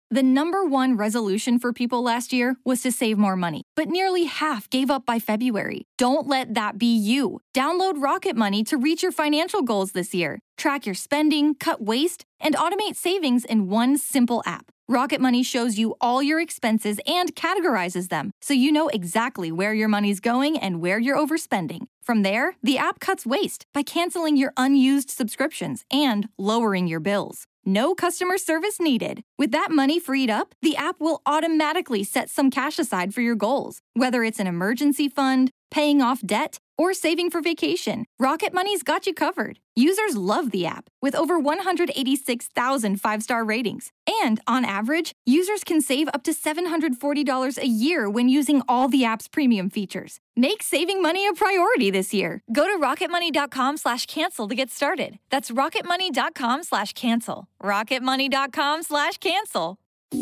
The number one resolution for people last year was to save more money, but nearly half gave up by February. Don't let that be you. Download Rocket Money to reach your financial goals this year. Track your spending, cut waste, and automate savings in one simple app. Rocket Money shows you all your expenses and categorizes them, so you know exactly where your money's going and where you're overspending. From there, the app cuts waste by canceling your unused subscriptions and lowering your bills. No customer service needed. With that money freed up, the app will automatically set some cash aside for your goals. Whether it's an emergency fund, paying off debt, or saving for vacation, Rocket Money's got you covered. Users love the app, with over 186,000 five-star ratings. And on average, users can save up to $740 a year when using all the app's premium features. Make saving money a priority this year. Go to rocketmoney.com/cancel to get started. That's rocketmoney.com/cancel. rocketmoney.com/cancel.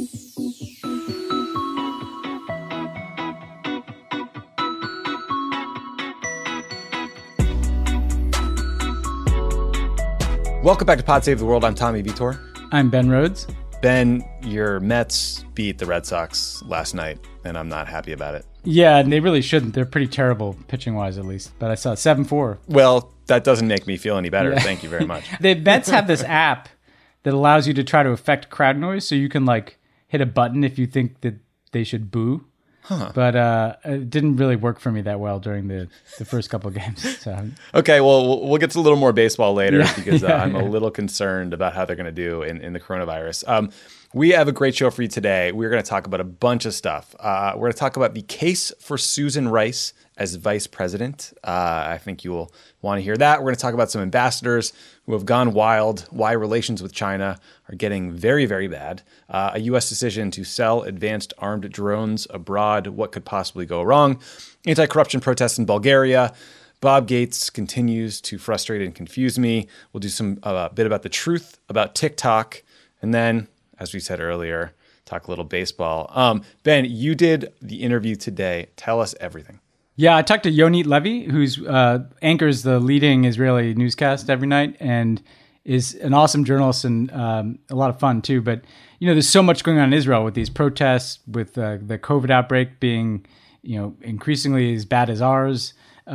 Welcome back to Pod Save the World. I'm Tommy Vitor. I'm Ben Rhodes. Ben, your Mets beat the Red Sox last night, and I'm not happy about it. Yeah, and they really shouldn't. They're pretty terrible pitching-wise, at least. But I saw 7-4. Well, that doesn't make me feel any better. Yeah. Thank you very much. The Mets have this app that allows you to try to affect crowd noise, so you can hit a button if you think that they should boo. Huh. But it didn't really work for me that well during the first couple of games. So. Okay, well, we'll get to a little more baseball later because I'm a little concerned about how they're going to do in the coronavirus. We have a great show for you today. We're going to talk about a bunch of stuff. We're going to talk about the case for Susan Rice as vice president. I think you will want to hear that. We're going to talk about some ambassadors who have gone wild, why relations with China are getting very, very bad, a U.S. decision to sell advanced armed drones abroad, what could possibly go wrong, anti-corruption protests in Bulgaria. Bob Gates continues to frustrate and confuse me. We'll do some bit about the truth about TikTok, and then, as we said earlier, talk a little baseball. Ben, you did the interview today. Tell us everything. Yeah, I talked to Yonit Levy, who's anchors the leading Israeli newscast every night and is an awesome journalist and a lot of fun too. But, there's so much going on in Israel with these protests, with the COVID outbreak being, increasingly as bad as ours,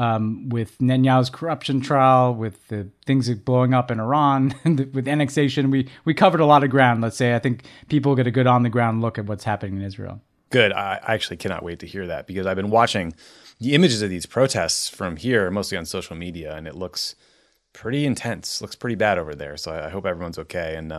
with Netanyahu's corruption trial, with the things blowing up in Iran, with annexation. We covered a lot of ground, let's say. I think people get a good on-the-ground look at what's happening in Israel. Good. I actually cannot wait to hear that because I've been watching the images of these protests from here, mostly on social media, and it looks pretty intense. Looks pretty bad over there. So I hope everyone's okay. And,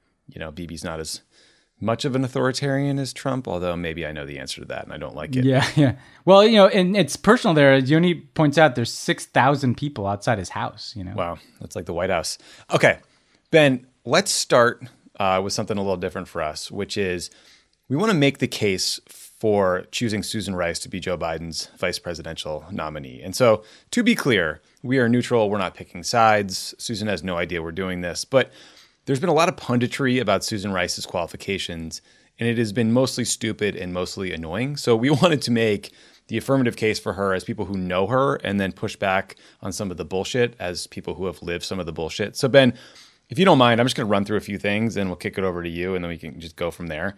Bibi's not as much of an authoritarian as Trump, although maybe I know the answer to that and I don't like it. Yeah. Well, and it's personal there. As Yoni points out, there's 6,000 people outside his house, Wow. That's like the White House. Okay. Ben, let's start with something a little different for us, which is we want to make the case for choosing Susan Rice to be Joe Biden's vice presidential nominee. And so, to be clear, we are neutral. We're not picking sides. Susan has no idea we're doing this. But there's been a lot of punditry about Susan Rice's qualifications, and it has been mostly stupid and mostly annoying. So we wanted to make the affirmative case for her as people who know her and then push back on some of the bullshit as people who have lived some of the bullshit. So, Ben, if you don't mind, I'm just going to run through a few things and we'll kick it over to you and then we can just go from there.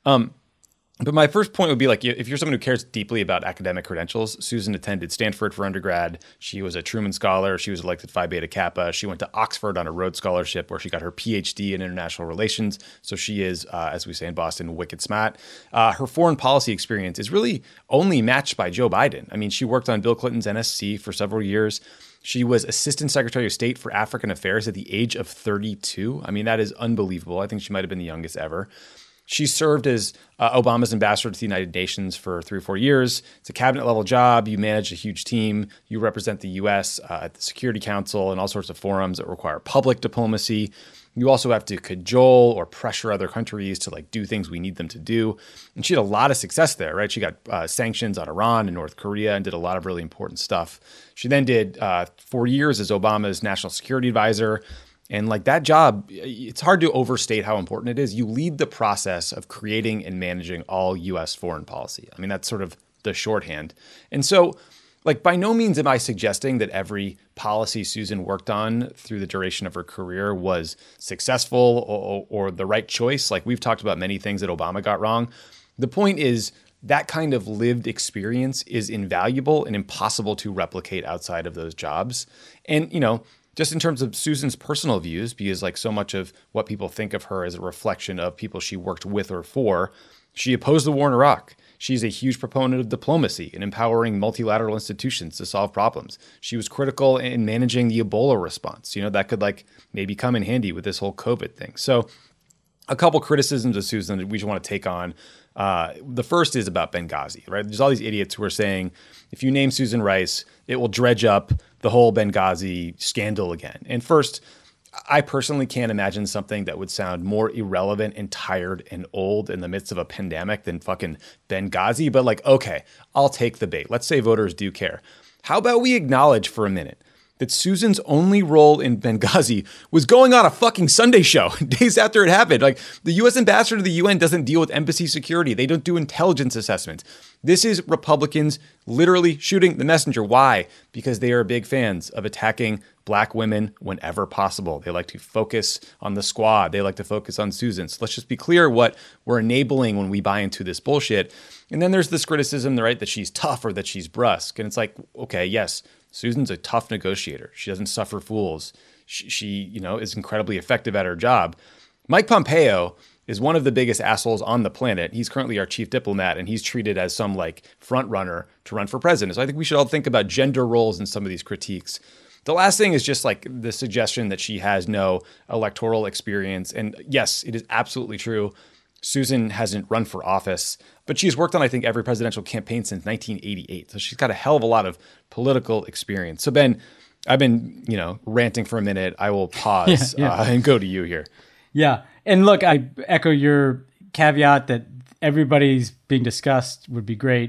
But my first point would be if you're someone who cares deeply about academic credentials, Susan attended Stanford for undergrad. She was a Truman Scholar. She was elected Phi Beta Kappa. She went to Oxford on a Rhodes Scholarship where she got her PhD in international relations. So she is, as we say in Boston, wicked smart. Her foreign policy experience is really only matched by Joe Biden. I mean, she worked on Bill Clinton's NSC for several years. She was Assistant Secretary of State for African Affairs at the age of 32. I mean, that is unbelievable. I think she might have been the youngest ever. She served as Obama's ambassador to the United Nations for 3 or 4 years. It's a cabinet-level job. You manage a huge team. You represent the U.S. At the Security Council and all sorts of forums that require public diplomacy. You also have to cajole or pressure other countries to do things we need them to do. And she had a lot of success there, right? She got sanctions on Iran and North Korea and did a lot of really important stuff. She then did 4 years as Obama's national security advisor. And that job, it's hard to overstate how important it is. You lead the process of creating and managing all U.S. foreign policy. I mean, that's sort of the shorthand. And so Like, by no means am I suggesting that every policy Susan worked on through the duration of her career was successful or the right choice. Like, we've talked about many things that Obama got wrong. The point is that kind of lived experience is invaluable and impossible to replicate outside of those jobs. And, just in terms of Susan's personal views, because like so much of what people think of her is a reflection of people she worked with or for, she opposed the war in Iraq. She's a huge proponent of diplomacy and empowering multilateral institutions to solve problems. She was critical in managing the Ebola response. That could like maybe come in handy with this whole COVID thing. So a couple criticisms of Susan that we just want to take on. The first is about Benghazi, right? There's all these idiots who are saying, if you name Susan Rice, it will dredge up the whole Benghazi scandal again. And first, I personally can't imagine something that would sound more irrelevant and tired and old in the midst of a pandemic than fucking Benghazi. But like, okay, I'll take the bait. Let's say voters do care. How about we acknowledge for a minute that Susan's only role in Benghazi was going on a fucking Sunday show days after it happened. Like, the U.S. ambassador to the UN doesn't deal with embassy security. They don't do intelligence assessments. This is Republicans literally shooting the messenger. Why? Because they are big fans of attacking Black women whenever possible. They like to focus on the squad. They like to focus on Susan. So let's just be clear what we're enabling when we buy into this bullshit. And then there's this criticism, right, that she's tough or that she's brusque. And it's like, okay, yes, Susan's a tough negotiator. She doesn't suffer fools. She is incredibly effective at her job. Mike Pompeo is one of the biggest assholes on the planet. He's currently our chief diplomat, and he's treated as some like front runner to run for president. So I think we should all think about gender roles in some of these critiques. The last thing is just like the suggestion that she has no electoral experience. And yes, it is absolutely true. Susan hasn't run for office, but she's worked on, I think, every presidential campaign since 1988. So she's got a hell of a lot of political experience. So Ben, I've been, ranting for a minute. I will pause and go to you here. Yeah. And look, I echo your caveat that everybody's being discussed would be great.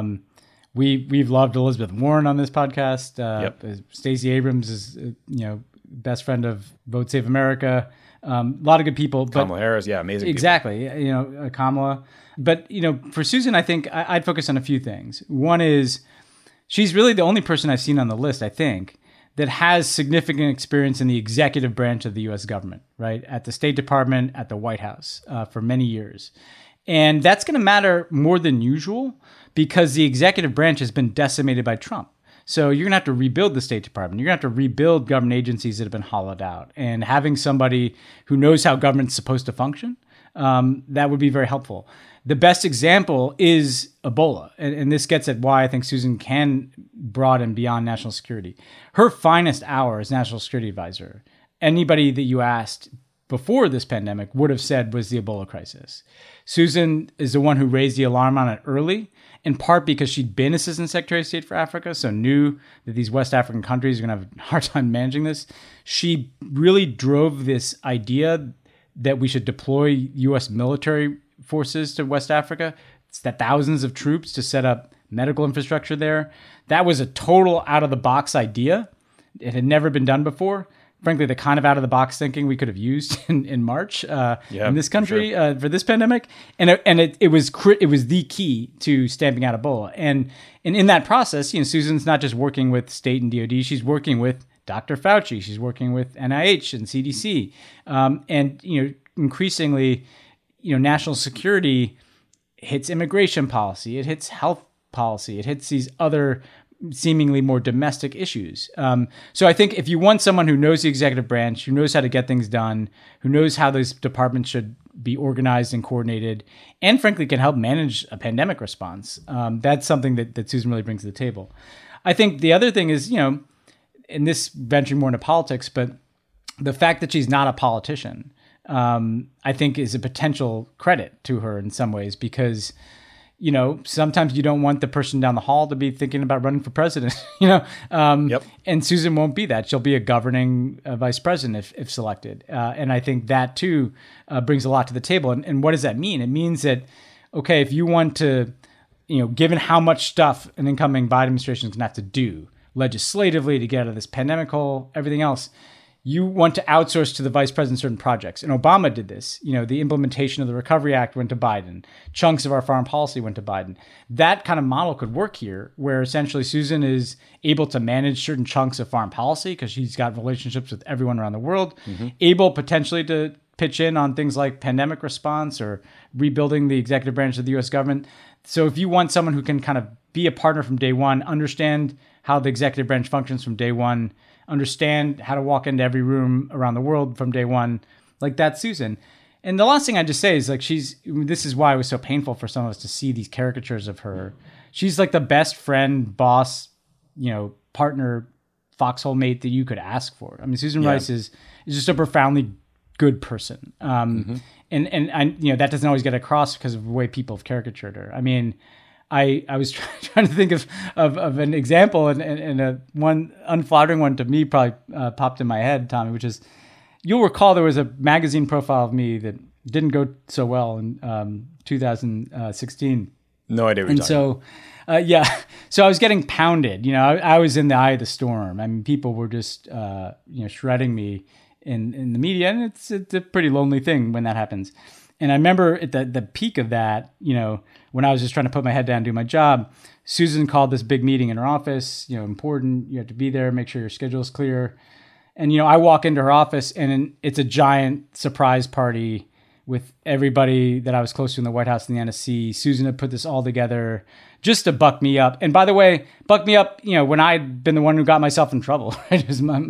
We've loved Elizabeth Warren on this podcast. Stacey Abrams is, best friend of Vote Save America. A lot of good people. But Kamala Harris, amazing. Exactly. Kamala. But, for Susan, I think I'd focus on a few things. One is she's really the only person I've seen on the list, I think, that has significant experience in the executive branch of the U.S. government, right? At the State Department, at the White House for many years. And that's going to matter more than usual because the executive branch has been decimated by Trump. So you're going to have to rebuild the State Department. You're going to have to rebuild government agencies that have been hollowed out. And having somebody who knows how government's supposed to function, that would be very helpful. The best example is Ebola. And this gets at why I think Susan can broaden beyond national security. Her finest hour as national security advisor, anybody that you asked before this pandemic would have said was the Ebola crisis. Susan is the one who raised the alarm on it early, in part because she'd been Assistant Secretary of State for Africa, so knew that these West African countries are going to have a hard time managing this. She really drove this idea that we should deploy U.S. military forces to West Africa. It's that thousands of troops to set up medical infrastructure there. That was a total out-of-the-box idea. It had never been done before. Frankly, the kind of out-of-the-box thinking we could have used in March in this country for this pandemic. And it was the key to stamping out Ebola. And in that process, Susan's not just working with state and DOD, she's working with Dr. Fauci, she's working with NIH and CDC. And increasingly, national security hits immigration policy, it hits health policy, it hits these other seemingly more domestic issues. So I think if you want someone who knows the executive branch, who knows how to get things done, who knows how those departments should be organized and coordinated, and frankly can help manage a pandemic response, that's something that Susan really brings to the table. I think the other thing is, in this venturing more into politics, but the fact that she's not a politician, I think is a potential credit to her in some ways because sometimes you don't want the person down the hall to be thinking about running for president, And Susan won't be that. She'll be a governing vice president if selected. And I think that too brings a lot to the table. And what does that mean? It means that, okay, if you want to, given how much stuff an incoming Biden administration is going to have to do legislatively to get out of this pandemic hole, everything else, you want to outsource to the vice president certain projects. And Obama did this. The implementation of the Recovery Act went to Biden. Chunks of our foreign policy went to Biden. That kind of model could work here, where essentially Susan is able to manage certain chunks of foreign policy because she's got relationships with everyone around the world, able potentially to pitch in on things like pandemic response or rebuilding the executive branch of the U.S. government. So if you want someone who can kind of be a partner from day one, understand how the executive branch functions from day one, understand how to walk into every room around the world from day one, like that's Susan. And the last thing I just say is like, this is why it was so painful for some of us to see these caricatures of her. She's like the best friend, boss, partner, foxhole mate that you could ask for. I mean, Susan Rice is just a profoundly good person. And I, that doesn't always get across because of the way people have caricatured her. I mean, I was trying to think of an example, and a one unflattering one to me probably popped in my head, Tommy, which is, you'll recall there was a magazine profile of me that didn't go so well in 2016. No idea what you're talking about. So I was getting pounded. I was in the eye of the storm. I mean, people were just shredding me in the media, and it's a pretty lonely thing when that happens. And I remember at the peak of that, when I was just trying to put my head down and do my job, Susan called this big meeting in her office, important, you have to be there, make sure your schedule is clear. And, I walk into her office and it's a giant surprise party with everybody that I was close to in the White House and the NSC. Susan had put this all together just to buck me up. And by the way, buck me up, when I'd been the one who got myself in trouble, right?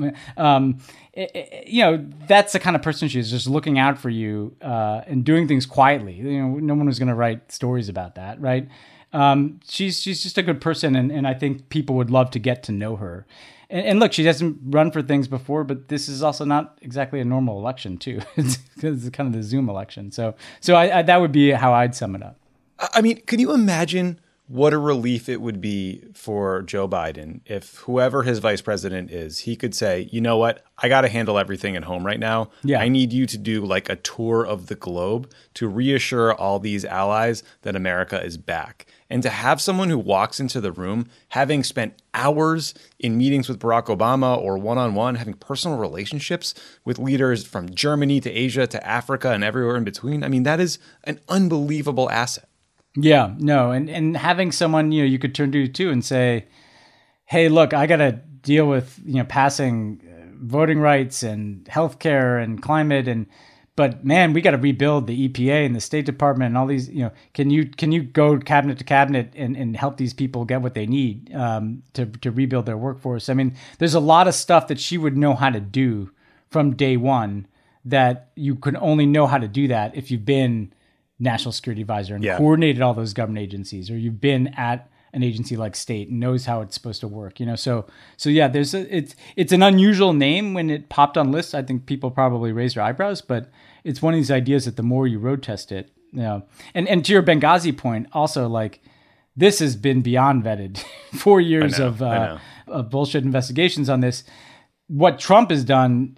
That's the kind of person she is, just looking out for you and doing things quietly. No one was going to write stories about that, right? She's just a good person, and I think people would love to get to know her. And look, she hasn't run for things before, but this is also not exactly a normal election, too. It's kind of the Zoom election. So I that would be how I'd sum it up. I mean, can you imagine what a relief it would be for Joe Biden if whoever his vice president is, he could say, you know what, I got to handle everything at home right now. Yeah. I need you to do like a tour of the globe to reassure all these allies that America is back. And to have someone who walks into the room, having spent hours in meetings with Barack Obama or one-on-one, having personal relationships with leaders from Germany to Asia to Africa and everywhere in between, I mean, that is an unbelievable asset. Yeah, no. And having someone, you could turn to too and say, hey, look, I got to deal with, passing voting rights and healthcare and climate. But man, we got to rebuild the EPA and the State Department and all these, can you go cabinet to cabinet and help these people get what they need to rebuild their workforce? I mean, there's a lot of stuff that she would know how to do from day one that you can only know how to do that if you've been national security advisor and coordinated all those government agencies, or you've been at an agency like state and knows how it's supposed to work, So yeah, it's an unusual name. When it popped on lists, I think people probably raised their eyebrows, but it's one of these ideas that the more you road test it, and to your Benghazi point, also like this has been beyond vetted. 4 years of bullshit investigations on this. What Trump has done,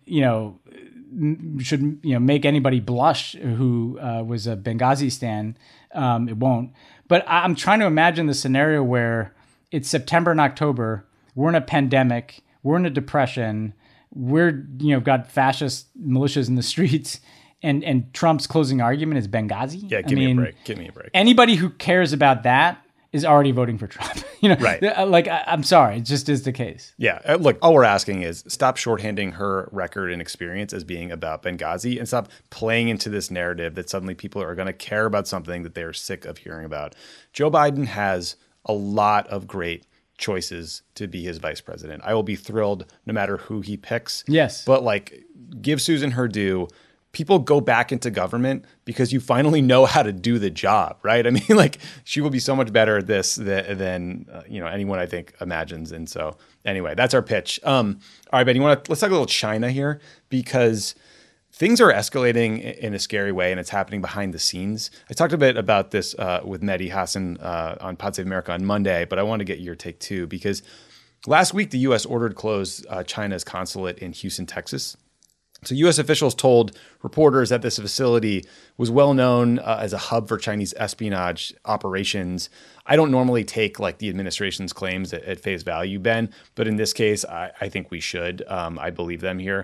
should make anybody blush who was a Benghazi stan. It won't. But I'm trying to imagine the scenario where it's September and October. We're in a pandemic. We're in a depression. We're got fascist militias in the streets, and Trump's closing argument is Benghazi. Yeah, give me a break. Give me a break. Anybody who cares about that is already voting for Trump. Right. Like, I'm sorry, it just is the case. Yeah. Look, all we're asking is stop shorthanding her record and experience as being about Benghazi and stop playing into this narrative that suddenly people are going to care about something that they're sick of hearing about. Joe Biden has a lot of great choices to be his vice president. I will be thrilled no matter who he picks. Yes. But like, give Susan her due. People go back into government because you finally know how to do the job, right? I mean, like, she will be so much better at this than anyone I think imagines. And so, anyway, that's our pitch. All right, Ben, let's talk a little China here, because things are escalating in a scary way, and it's happening behind the scenes. I talked a bit about this with Mehdi Hassan on Pod Save America on Monday, but I want to get your take too, because last week the U.S. ordered closed China's consulate in Houston, Texas. So U.S. officials told reporters that this facility was well known as a hub for Chinese espionage operations. I don't normally take like the administration's claims at face value, Ben, but in this case, I think we should. I believe them here.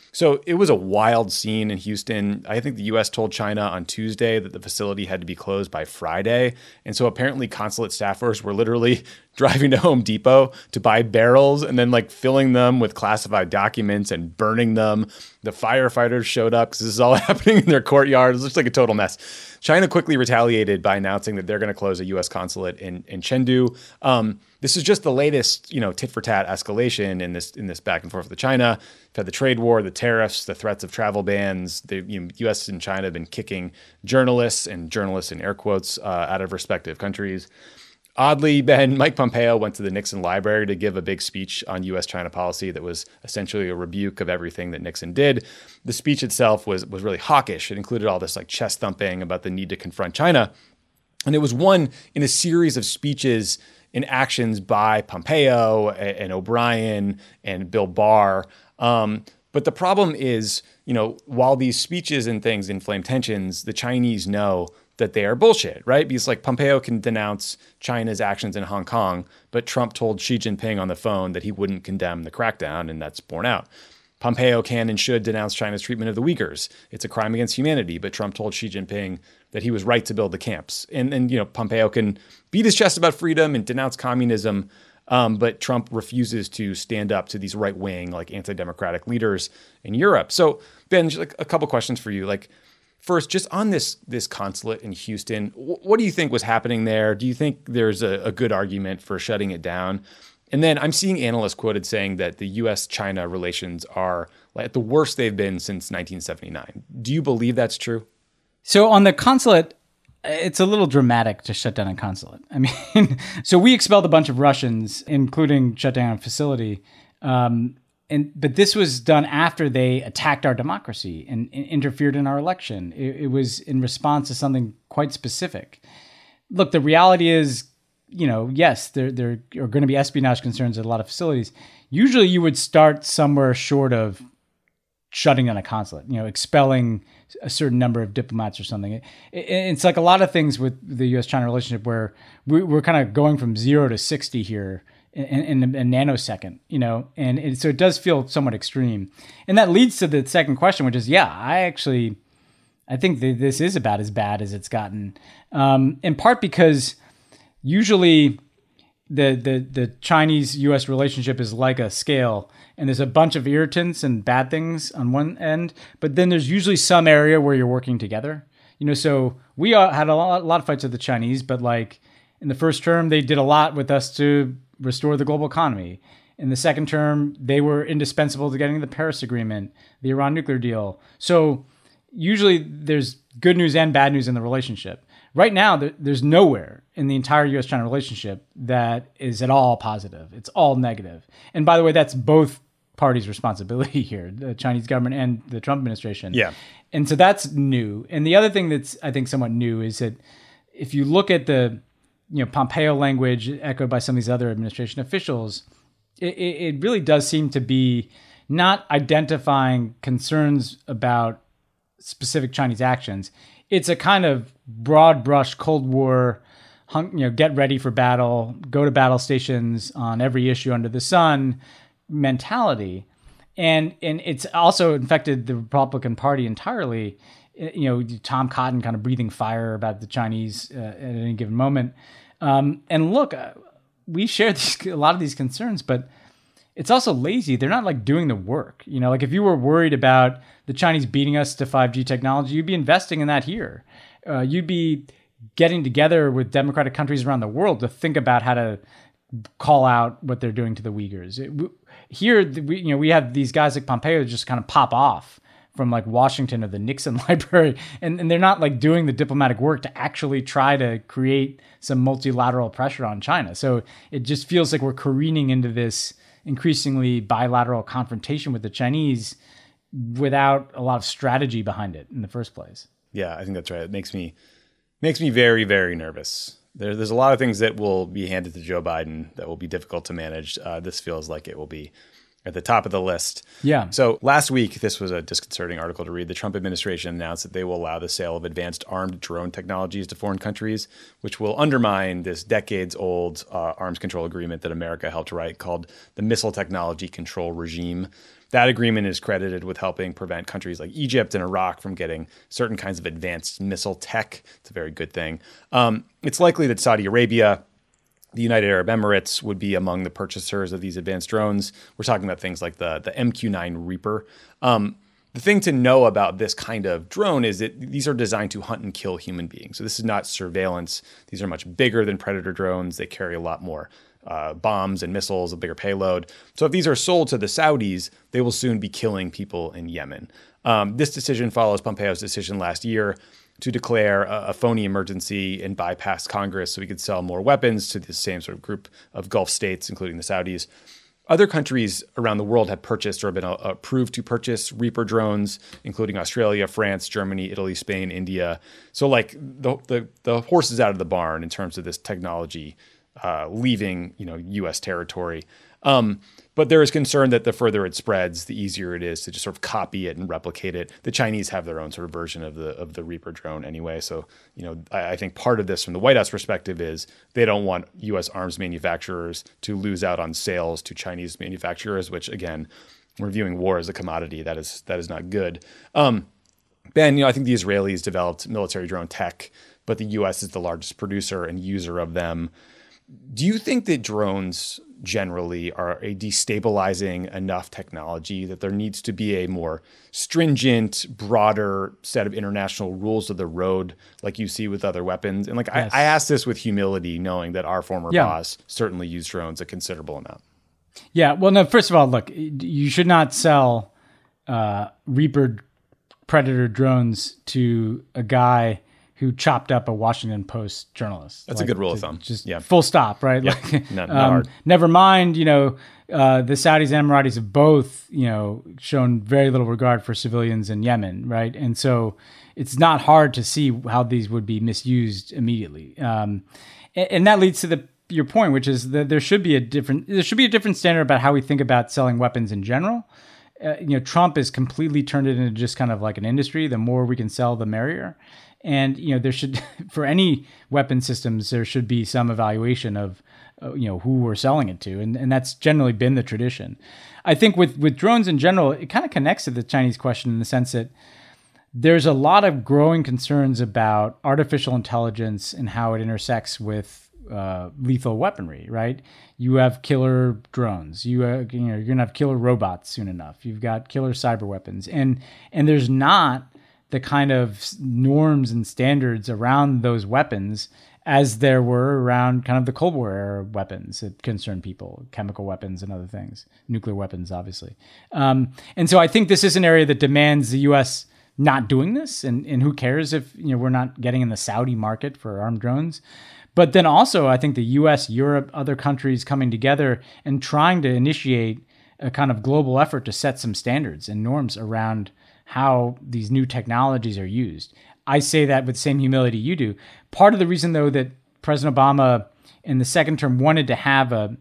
So it was a wild scene in Houston. I think the U.S. told China on Tuesday that the facility had to be closed by Friday. And so apparently consulate staffers were literally driving to Home Depot to buy barrels and then like filling them with classified documents and burning them. The firefighters showed up because this is all happening in their courtyard. It looks like a total mess. China quickly retaliated by announcing that they're going to close a U.S. consulate in Chengdu. This is just the latest, tit for tat escalation in this back and forth with China. We've had the trade war, the tariffs, the threats of travel bans. The U.S. and China have been kicking journalists in air quotes out of respective countries. Oddly, Ben, Mike Pompeo went to the Nixon Library to give a big speech on U.S.-China policy that was essentially a rebuke of everything that Nixon did. The speech itself was really hawkish. It included all this like chest thumping about the need to confront China. And it was one in a series of speeches and actions by Pompeo and O'Brien and Bill Barr. But the problem is, while these speeches and things inflame tensions, the Chinese know that they are bullshit, right? Because like Pompeo can denounce China's actions in Hong Kong, but Trump told Xi Jinping on the phone that he wouldn't condemn the crackdown, and that's borne out. Pompeo can and should denounce China's treatment of the Uyghurs. It's a crime against humanity, but Trump told Xi Jinping that he was right to build the camps. And Pompeo can beat his chest about freedom and denounce communism, but Trump refuses to stand up to these right-wing, like anti-democratic leaders in Europe. So Ben, just like a couple questions for you. Like, first, just on this consulate in Houston, what do you think was happening there? Do you think there's a good argument for shutting it down? And then I'm seeing analysts quoted saying that the U.S.-China relations are like at the worst they've been since 1979. Do you believe that's true? So on the consulate, it's a little dramatic to shut down a consulate. I mean, so we expelled a bunch of Russians, including shut down a facility. But this was done after they attacked our democracy and interfered in our election. It was in response to something quite specific. Look, the reality is, yes, there are going to be espionage concerns at a lot of facilities. Usually you would start somewhere short of shutting down a consulate, expelling a certain number of diplomats or something. It's like a lot of things with the U.S.-China relationship where we're kind of going from 0 to 60 here in a nanosecond, and so it does feel somewhat extreme. And that leads to the second question, which is, I think this is about as bad as it's gotten, in part because usually the Chinese-U.S. relationship is like a scale, and there's a bunch of irritants and bad things on one end, but then there's usually some area where you're working together. So we had a lot of fights with the Chinese, but like in the first term, they did a lot with us to restore the global economy. In the second term, they were indispensable to getting the Paris Agreement, the Iran nuclear deal. So usually there's good news and bad news in the relationship. Right now, there's nowhere in the entire U.S.-China relationship that is at all positive. It's all negative. And by the way, that's both parties' responsibility here, the Chinese government and the Trump administration. Yeah. And so that's new. And the other thing that's, I think, somewhat new is that if you look at the Pompeo language echoed by some of these other administration officials, it really does seem to be not identifying concerns about specific Chinese actions. It's a kind of broad brush Cold War, get ready for battle, go to battle stations on every issue under the sun mentality. And it's also infected the Republican Party entirely. Tom Cotton kind of breathing fire about the Chinese at any given moment. And look, we share a lot of these concerns, but it's also lazy. They're not like doing the work. Like if you were worried about the Chinese beating us to 5G technology, you'd be investing in that here. You'd be getting together with democratic countries around the world to think about how to call out what they're doing to the Uyghurs. Here, we have these guys like Pompeo just kind of pop off from like Washington or the Nixon Library, and they're not like doing the diplomatic work to actually try to create some multilateral pressure on China. So it just feels like we're careening into this increasingly bilateral confrontation with the Chinese without a lot of strategy behind it in the first place. Yeah, I think that's right. It makes me very, very nervous. There's a lot of things that will be handed to Joe Biden that will be difficult to manage. This feels like it will be at the top of the list. Yeah. So last week, this was a disconcerting article to read. The Trump administration announced that they will allow the sale of advanced armed drone technologies to foreign countries, which will undermine this decades-old arms control agreement that America helped write called the Missile Technology Control Regime. That agreement is credited with helping prevent countries like Egypt and Iraq from getting certain kinds of advanced missile tech. It's a very good thing. It's likely that Saudi Arabia, the United Arab Emirates would be among the purchasers of these advanced drones. We're talking about things like the MQ-9 Reaper. The thing to know about this kind of drone is that these are designed to hunt and kill human beings. So this is not surveillance. These are much bigger than Predator drones. They carry a lot more bombs and missiles, a bigger payload. So if these are sold to the Saudis, they will soon be killing people in Yemen. This decision follows Pompeo's decision last year to declare a phony emergency and bypass Congress so we could sell more weapons to the same sort of group of Gulf states, including the Saudis. Other countries around the world have purchased or been approved to purchase Reaper drones, including Australia, France, Germany, Italy, Spain, India. So like the horse is out of the barn in terms of this technology leaving U.S. territory. But there is concern that the further it spreads, the easier it is to just sort of copy it and replicate it. The Chinese have their own sort of version of the Reaper drone anyway. So, I think part of this from the White House perspective is they don't want U.S. arms manufacturers to lose out on sales to Chinese manufacturers, which again, we're viewing war as a commodity. That is not good. Ben, I think the Israelis developed military drone tech, but the U.S. is the largest producer and user of them. Do you think that drones generally are a destabilizing enough technology that there needs to be a more stringent, broader set of international rules of the road like you see with other weapons? And yes. I ask this with humility, knowing that our former boss certainly used drones a considerable amount. Yeah. Well, no, first of all, look, you should not sell Reaper Predator drones to a guy who chopped up a Washington Post journalist. That's a good rule of thumb. Just full stop, right? Yeah. Not hard. Never mind, the Saudis and Emiratis have both, shown very little regard for civilians in Yemen, right? And so it's not hard to see how these would be misused immediately. And that leads to your point, which is that there should be a different standard about how we think about selling weapons in general. Trump has completely turned it into just kind of like an industry. The more we can sell, the merrier. And, there should, for any weapon systems, there should be some evaluation of, who we're selling it to. And that's generally been the tradition. I think with drones in general, it kind of connects to the Chinese question in the sense that there's a lot of growing concerns about artificial intelligence and how it intersects with lethal weaponry, right? You have killer drones. You're going to have killer robots soon enough. You've got killer cyber weapons. And there's not the kind of norms and standards around those weapons as there were around kind of the Cold War era weapons that concern people, chemical weapons and other things, nuclear weapons, obviously. And so I think this is an area that demands the U.S. not doing this. And who cares if we're not getting in the Saudi market for armed drones. But then also I think the U.S., Europe, other countries coming together and trying to initiate a kind of global effort to set some standards and norms around how these new technologies are used. I say that with the same humility you do. Part of the reason, though, that President Obama in the second term wanted to have a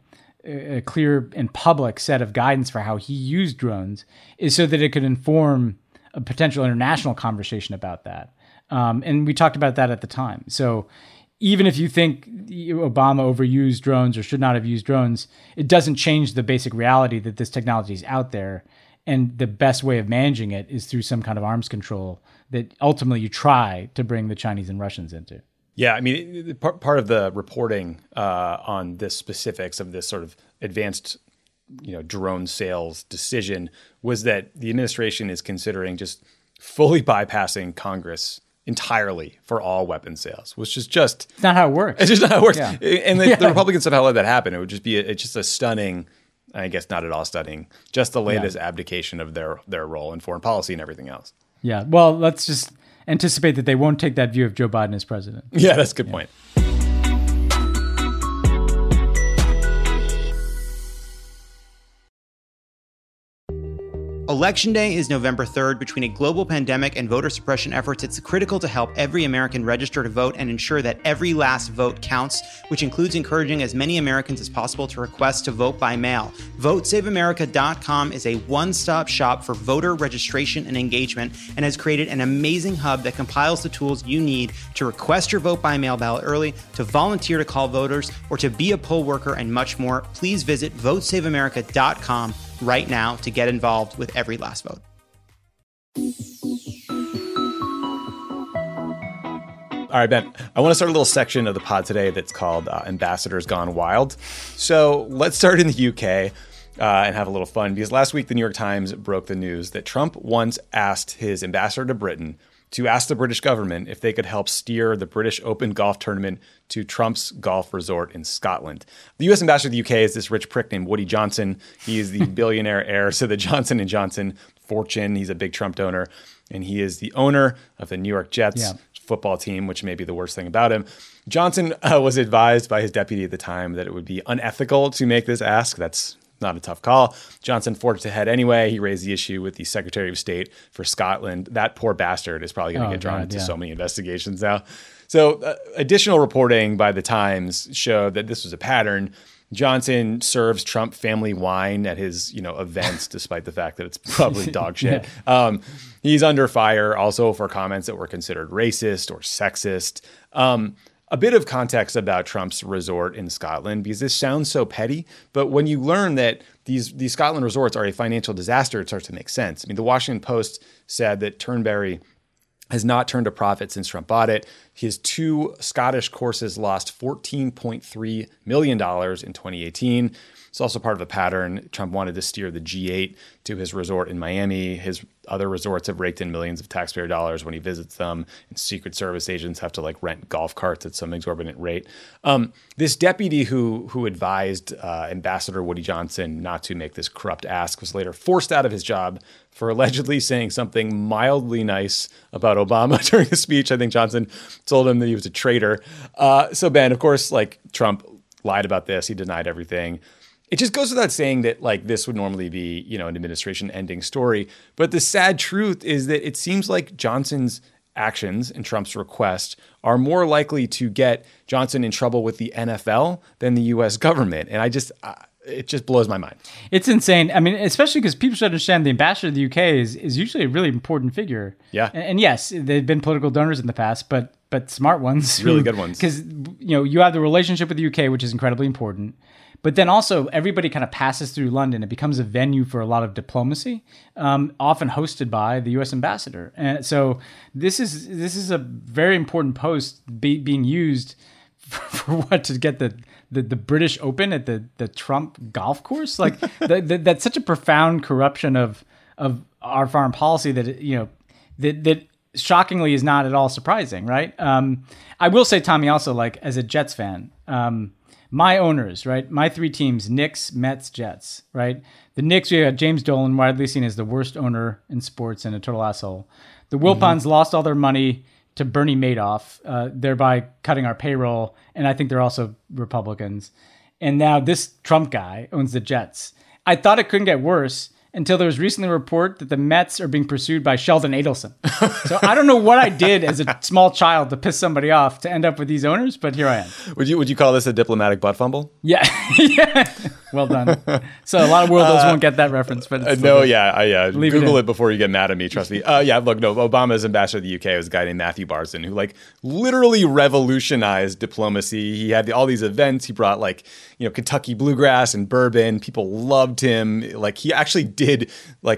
clear and public set of guidance for how he used drones is so that it could inform a potential international conversation about that. And we talked about that at the time. So even if you think Obama overused drones or should not have used drones, it doesn't change the basic reality that this technology is out there. And the best way of managing it is through some kind of arms control that ultimately you try to bring the Chinese and Russians into. Yeah, I mean, part of the reporting on the specifics of this sort of advanced, drone sales decision was that the administration is considering just fully bypassing Congress entirely for all weapon sales, which is just... It's not how it works. It's just not how it works. Yeah. And the Republicans somehow let that happen. It would just be it's just a stunning... I guess not at all stunning, just the latest abdication of their role in foreign policy and everything else. Yeah, well, let's just anticipate that they won't take that view of Joe Biden as president. Yeah, that's a good point. Election Day is November 3rd. Between a global pandemic and voter suppression efforts, it's critical to help every American register to vote and ensure that every last vote counts, which includes encouraging as many Americans as possible to request to vote by mail. VoteSaveAmerica.com is a one-stop shop for voter registration and engagement and has created an amazing hub that compiles the tools you need to request your vote by mail ballot early, to volunteer to call voters, or to be a poll worker, and much more. Please visit VoteSaveAmerica.com right now to get involved with every last vote. All right, Ben, I want to start a little section of the pod today that's called Ambassadors Gone Wild. So let's start in the UK and have a little fun, because last week the New York Times broke the news that Trump once asked his ambassador to Britain to ask the British government if they could help steer the British Open golf tournament to Trump's golf resort in Scotland. The U.S. ambassador to the UK is this rich prick named Woody Johnson. He is the billionaire heir to the Johnson & Johnson fortune. He's a big Trump donor, and he is the owner of the New York Jets football team, which may be the worst thing about him. Johnson was advised by his deputy at the time that it would be unethical to make this ask. That's not a tough call. Johnson forged ahead anyway. He raised the issue with the Secretary of State for Scotland. That poor bastard is probably going to get drawn into so many investigations now. So additional reporting by the Times showed that this was a pattern. Johnson serves Trump family wine at his, events, despite the fact that it's probably dog shit. He's under fire also for comments that were considered racist or sexist. A bit of context about Trump's resort in Scotland, because this sounds so petty, but when you learn that these Scotland resorts are a financial disaster, it starts to make sense. I mean, the Washington Post said that Turnberry has not turned a profit since Trump bought it. His 2 Scottish courses lost $14.3 million in 2018. It's also part of a pattern. Trump wanted to steer the G8 to his resort in Miami. His other resorts have raked in millions of taxpayer dollars when he visits them, and Secret Service agents have to rent golf carts at some exorbitant rate. This deputy who advised Ambassador Woody Johnson not to make this corrupt ask was later forced out of his job for allegedly saying something mildly nice about Obama during a speech. I think Johnson told him that he was a traitor. So Ben, of course, Trump lied about this. He denied everything. It just goes without saying that this would normally be, an administration ending story. But the sad truth is that it seems like Johnson's actions and Trump's request are more likely to get Johnson in trouble with the NFL than the U.S. government. And it just blows my mind. It's insane. I mean, especially because people should understand the ambassador of the UK is usually a really important figure. Yeah. And yes, they've been political donors in the past, but smart ones. Really good ones. Because, you have the relationship with the UK, which is incredibly important. But then also everybody kind of passes through London. It becomes a venue for a lot of diplomacy, often hosted by the U.S. ambassador. And so this is a very important post being used for what, to get the British Open at the Trump golf course. That's such a profound corruption of our foreign policy that that shockingly is not at all surprising, right? I will say, Tommy, also as a Jets fan. My owners, right? My 3 teams, Knicks, Mets, Jets, right? The Knicks, we got James Dolan, widely seen as the worst owner in sports and a total asshole. The Wilpons lost all their money to Bernie Madoff, thereby cutting our payroll. And I think they're also Republicans. And now this Trump guy owns the Jets. I thought it couldn't get worse until there was recently a report that the Mets are being pursued by Sheldon Adelson. So I don't know what I did as a small child to piss somebody off to end up with these owners, but here I am. Would you call this a diplomatic butt fumble? Yeah. Yeah. Well done. So a lot of worldos won't get that reference, but it's Google it before you get mad at me. Trust me. Obama's ambassador to the UK was a guy named Matthew Barzin, who literally revolutionized diplomacy. He had all these events. He brought Kentucky bluegrass and bourbon. People loved him. He actually did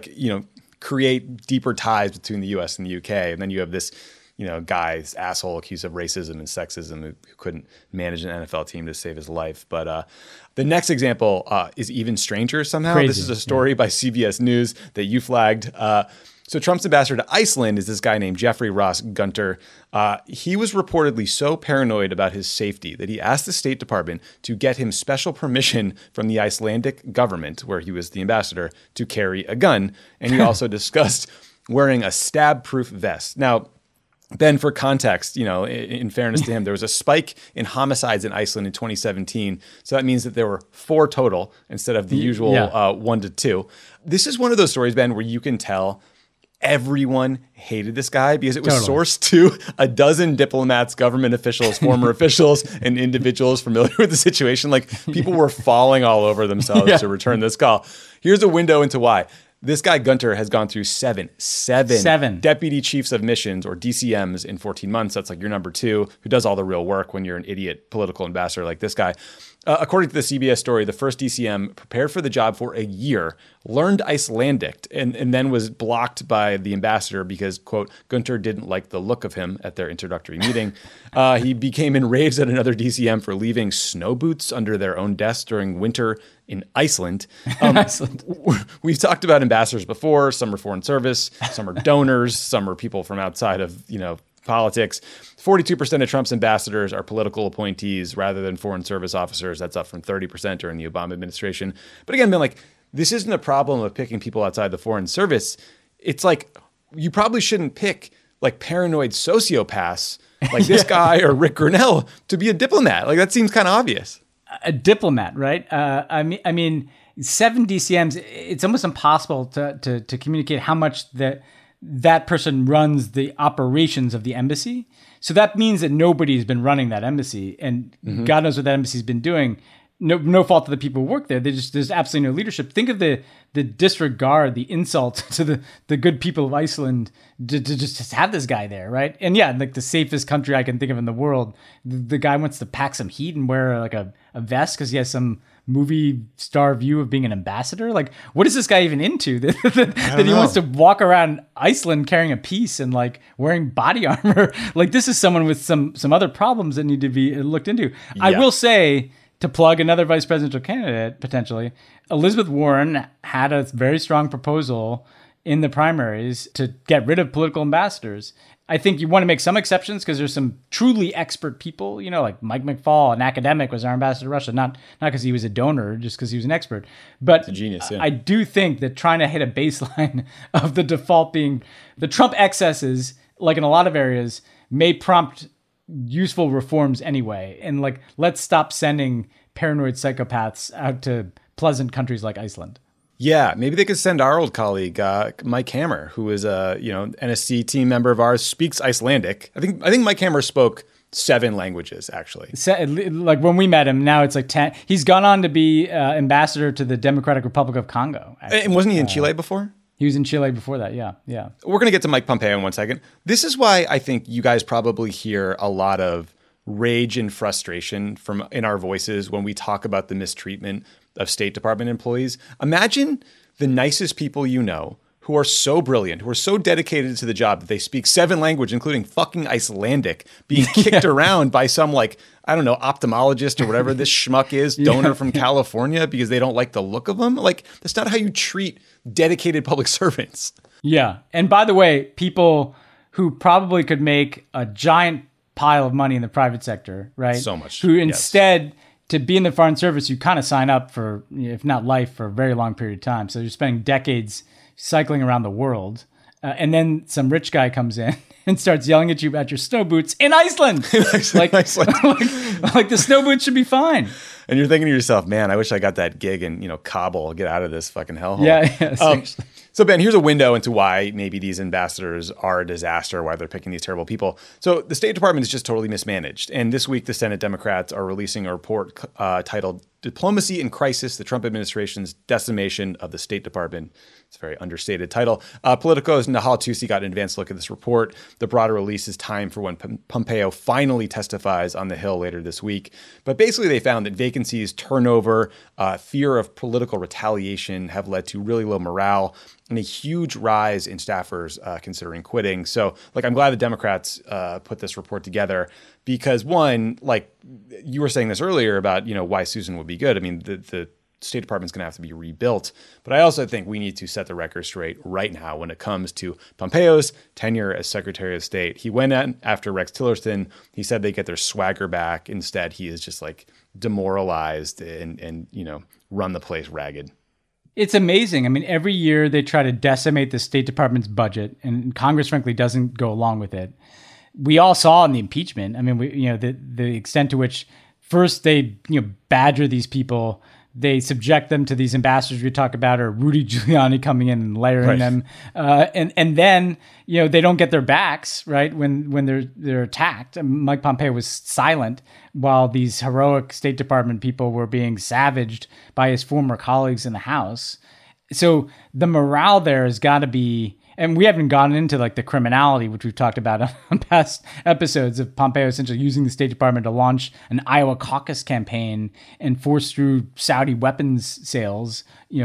create deeper ties between the U.S. and the UK. And then you have this guy's asshole accused of racism and sexism who couldn't manage an NFL team to save his life. But the next example is even stranger somehow. Crazy. This is a story by CBS News that you flagged. So Trump's ambassador to Iceland is this guy named Jeffrey Ross Gunter. He was reportedly so paranoid about his safety that he asked the State Department to get him special permission from the Icelandic government, where he was the ambassador, to carry a gun. And he also discussed wearing a stab-proof vest. Now, Ben, for context, in fairness to him, there was a spike in homicides in Iceland in 2017. So that means that there were 4 total instead of the usual 1 to 2. This is one of those stories, Ben, where you can tell everyone hated this guy because it was sourced to a dozen diplomats, government officials, former officials, and individuals familiar with the situation. Like, people were falling all over themselves to return this call. Here's a window into why. This guy, Gunter, has gone through seven deputy chiefs of missions, or DCMs, in 14 months. That's like your number 2, who does all the real work when you're an idiot political ambassador like this guy. According to the CBS story, the first DCM prepared for the job for a year, learned Icelandic, and then was blocked by the ambassador because, quote, Gunter didn't like the look of him at their introductory meeting. He became enraged at another DCM for leaving snow boots under their own desk during winter in Iceland. We've talked about ambassadors before. Some are foreign service, some are donors, some are people from outside of, politics. 42% of Trump's ambassadors are political appointees rather than foreign service officers. That's up from 30% during the Obama administration. But again, man, this isn't a problem of picking people outside the foreign service. It's like, you probably shouldn't pick paranoid sociopaths like this guy or Rick Grenell to be a diplomat. That seems kind of obvious. A diplomat, right? I mean, 7 DCMs. It's almost impossible to communicate how much that person runs the operations of the embassy. So that means that nobody's been running that embassy, and God knows what that embassy's been doing. No fault of the people who work there. There's absolutely no leadership. Think of the disregard, the insult to the good people of Iceland to just have this guy there, right? And yeah, the safest country I can think of in the world. The guy wants to pack some heat and wear a vest because he has some movie star view of being an ambassador. What is this guy even into that he wants to walk around Iceland carrying a piece and wearing body armor? This is someone with some other problems that need to be looked into. Yeah. I will say, to plug another vice presidential candidate, potentially, Elizabeth Warren had a very strong proposal in the primaries to get rid of political ambassadors. I think you want to make some exceptions because there's some truly expert people, like Mike McFaul, an academic, was our ambassador to Russia, not because he was a donor, just because he was an expert. But a genius, yeah. I do think that trying to hit a baseline of the default being the Trump excesses, in a lot of areas, may prompt useful reforms anyway. And let's stop sending paranoid psychopaths out to pleasant countries like Iceland. Yeah, maybe they could send our old colleague, Mike Hammer, who is a NSC team member of ours, speaks Icelandic. I think Mike Hammer spoke 7 languages, actually. When we met him, now it's 10. He's gone on to be ambassador to the Democratic Republic of Congo. Actually. And wasn't he in Chile before? He was in Chile before that, yeah. We're going to get to Mike Pompeo in one second. This is why I think you guys probably hear a lot of rage and frustration in our voices when we talk about the mistreatment of State Department employees. Imagine the nicest people who are so brilliant, who are so dedicated to the job that they speak 7 languages, including fucking Icelandic, being kicked around by some ophthalmologist or whatever this schmuck is, donor from California, because they don't like the look of them. That's not how you treat dedicated public servants. Yeah. And by the way, people who probably could make a giant pile of money in the private sector, right? So much. Who instead, to be in the foreign service, you kind of sign up for, if not life, for a very long period of time. So you're spending decades cycling around the world. And then some rich guy comes in and starts yelling at you about your snow boots in Iceland. Iceland. The snow boots should be fine. And you're thinking to yourself, man, I wish I got that gig in, Kabul, get out of this fucking hellhole. Yeah. So Ben, here's a window into why maybe these ambassadors are a disaster, why they're picking these terrible people. So the State Department is just totally mismanaged. And this week, the Senate Democrats are releasing a report titled Diplomacy in Crisis, the Trump Administration's Decimation of the State Department. It's a very understated title. Politico's Nahal Tusi got an advanced look at this report. The broader release is timed for when Pompeo finally testifies on the Hill later this week. But basically, they found that vacancies, turnover, fear of political retaliation have led to really low morale and a huge rise in staffers considering quitting. So, I'm glad the Democrats put this report together because, one, you were saying this earlier about, why Susan would be good. I mean, the State Department's going to have to be rebuilt. But I also think we need to set the record straight right now when it comes to Pompeo's tenure as Secretary of State. He went in after Rex Tillerson. He said they get their swagger back. Instead, he is just demoralized and run the place ragged. It's amazing. I mean, every year they try to decimate the State Department's budget, and Congress, frankly, doesn't go along with it. we all saw in the impeachment. I mean, the extent to which first they badger these people. They subject them to these ambassadors we talk about, or Rudy Giuliani coming in and layering them, and then they don't get their backs right when they're attacked. Mike Pompeo was silent while these heroic State Department people were being savaged by his former colleagues in the House. So the morale there has got to be. And we haven't gotten into like the criminality, which we've talked about on past episodes of Pompeo essentially using the State Department to launch an Iowa caucus campaign and force through Saudi weapons sales,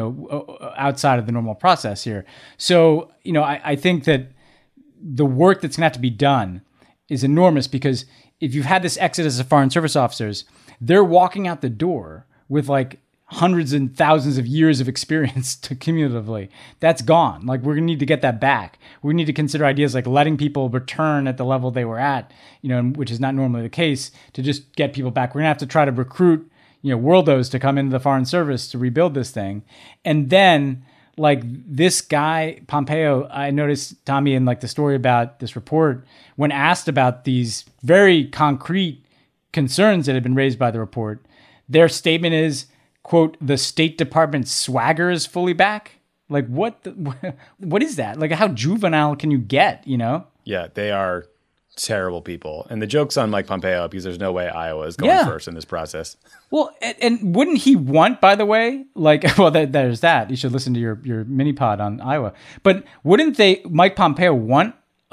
outside of the normal process here. So, I think that the work that's going to have to be done is enormous, because if you've had this exodus of foreign service officers, they're walking out the door with like hundreds and thousands of years of experience cumulatively. That's gone. Like, we're going to need to get that back. We need to consider ideas like letting people return at the level they were at, which is not normally the case, to just get people back. We're going to have to try to recruit, worldos to come into the Foreign Service to rebuild this thing. And then, like, this guy, Pompeo, I noticed, Tommy, in like the story about this report, when asked about these very concrete concerns that had been raised by the report, their statement is, quote, the State Department swagger is fully back. Like, what is that? Like, how juvenile can you get, Yeah, they are terrible people. And the joke's on Mike Pompeo, because there's no way Iowa is going first in this process. Well, and wouldn't he want, by the way, like, well, there's that. You should listen to your mini pod on Iowa. But wouldn't Mike Pompeo want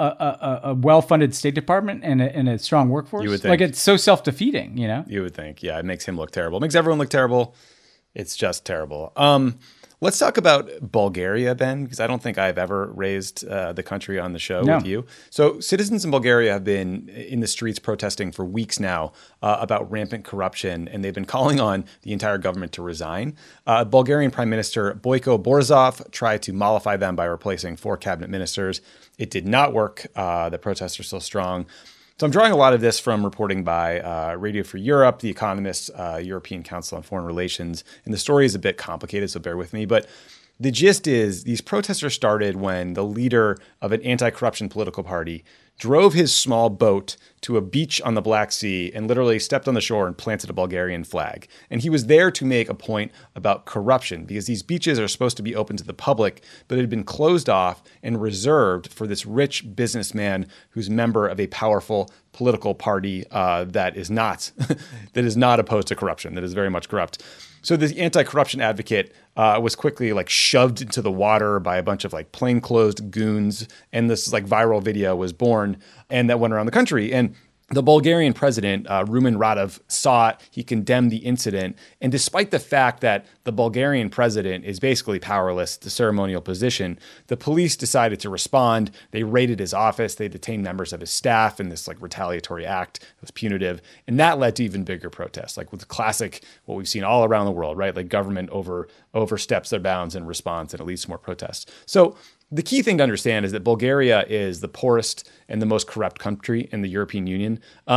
a well-funded State Department and a strong workforce? You would think. Like, it's so self-defeating, You would think. Yeah, it makes him look terrible. It makes everyone look terrible. It's just terrible. Let's talk about Bulgaria, Ben, because I don't think I've ever raised the country on the show with you. So citizens in Bulgaria have been in the streets protesting for weeks now about rampant corruption, and they've been calling on the entire government to resign. Bulgarian Prime Minister Boyko Borisov tried to mollify them by replacing 4 cabinet ministers. It did not work. The protests are still strong. So I'm drawing a lot of this from reporting by Radio Free Europe, The Economist, European Council on Foreign Relations. And the story is a bit complicated, so bear with me. But the gist is these protesters started when the leader of an anti-corruption political party drove his small boat to a beach on the Black Sea and literally stepped on the shore and planted a Bulgarian flag. And he was there to make a point about corruption, because these beaches are supposed to be open to the public, but it had been closed off and reserved for this rich businessman who's member of a powerful political party that is not opposed to corruption, that is very much corrupt. So the anti-corruption advocate was quickly like shoved into the water by a bunch of like plainclothes goons, and this like viral video was born, and that went around the country. And the Bulgarian president, Rumen Radev, saw it. He condemned the incident. And despite the fact that the Bulgarian president is basically powerless, the ceremonial position, the police decided to respond. They raided his office. They detained members of his staff in this like retaliatory act that was punitive. And that led to even bigger protests, like with the classic, what we've seen all around the world, right? Like government oversteps their bounds in response, and it leads to more protests. So the key thing to understand is that Bulgaria is the poorest and the most corrupt country in the European Union.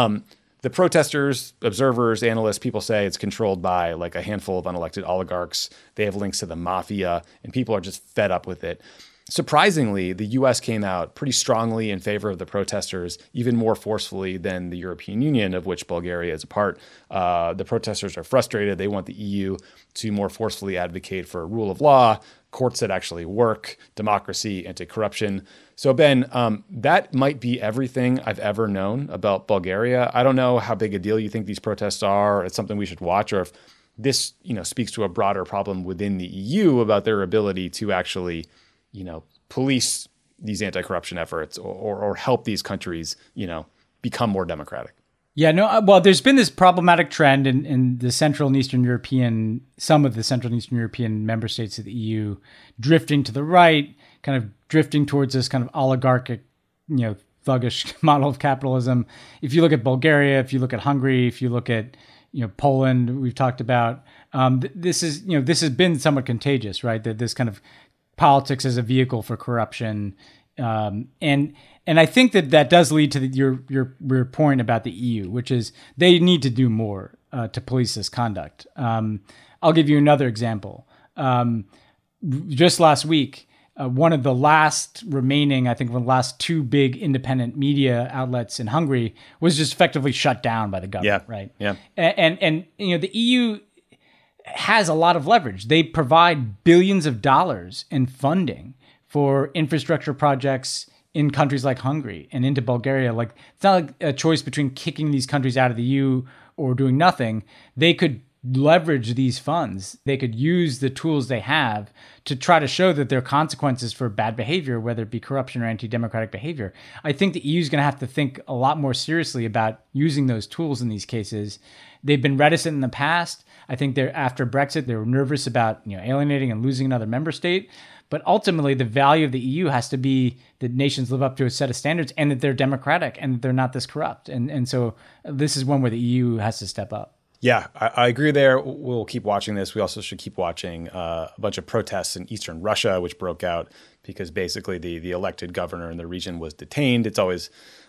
The protesters, observers, analysts, people say it's controlled by like a handful of unelected oligarchs. They have links to the mafia, and people are just fed up with it. Surprisingly, the U.S. came out pretty strongly in favor of the protesters, even more forcefully than the European Union, of which Bulgaria is a part. The protesters are frustrated. They want the EU to more forcefully advocate for rule of law, courts that actually work, democracy, anti-corruption. So, Ben, that might be everything I've ever known about Bulgaria. I don't know how big a deal you think these protests are. It's something we should watch, or if this, speaks to a broader problem within the EU about their ability to actually, police these anti-corruption efforts or help these countries, become more democratic. Yeah, no, well, there's been this problematic trend in the Central and Eastern European, some of the Central and Eastern European member states of the EU drifting to the right, kind of drifting towards this kind of oligarchic, thuggish model of capitalism. If you look at Bulgaria, if you look at Hungary, if you look at, Poland, we've talked about, this has been somewhat contagious, right? That this kind of politics as a vehicle for corruption. And I think that does lead to your point about the EU, which is they need to do more to police this conduct. I'll give you another example. Just last week, one of the last remaining, I think, one of the last two big independent media outlets in Hungary was just effectively shut down by the government, right? Yeah. And the EU has a lot of leverage. They provide billions of dollars in funding for infrastructure projects in countries like Hungary and into Bulgaria. Like, it's not like a choice between kicking these countries out of the EU or doing nothing. They could leverage these funds. They could use the tools they have to try to show that there are consequences for bad behavior, whether it be corruption or anti-democratic behavior. I think the EU is going to have to think a lot more seriously about using those tools in these cases. They've been reticent in the past. I think after Brexit, they were nervous about alienating and losing another member state. But ultimately, the value of the EU has to be that nations live up to a set of standards and that they're democratic and that they're not this corrupt. And so this is one where the EU has to step up. Yeah, I agree there. We'll keep watching this. We also should keep watching a bunch of protests in eastern Russia, which broke out because basically the elected governor in the region was detained. It's always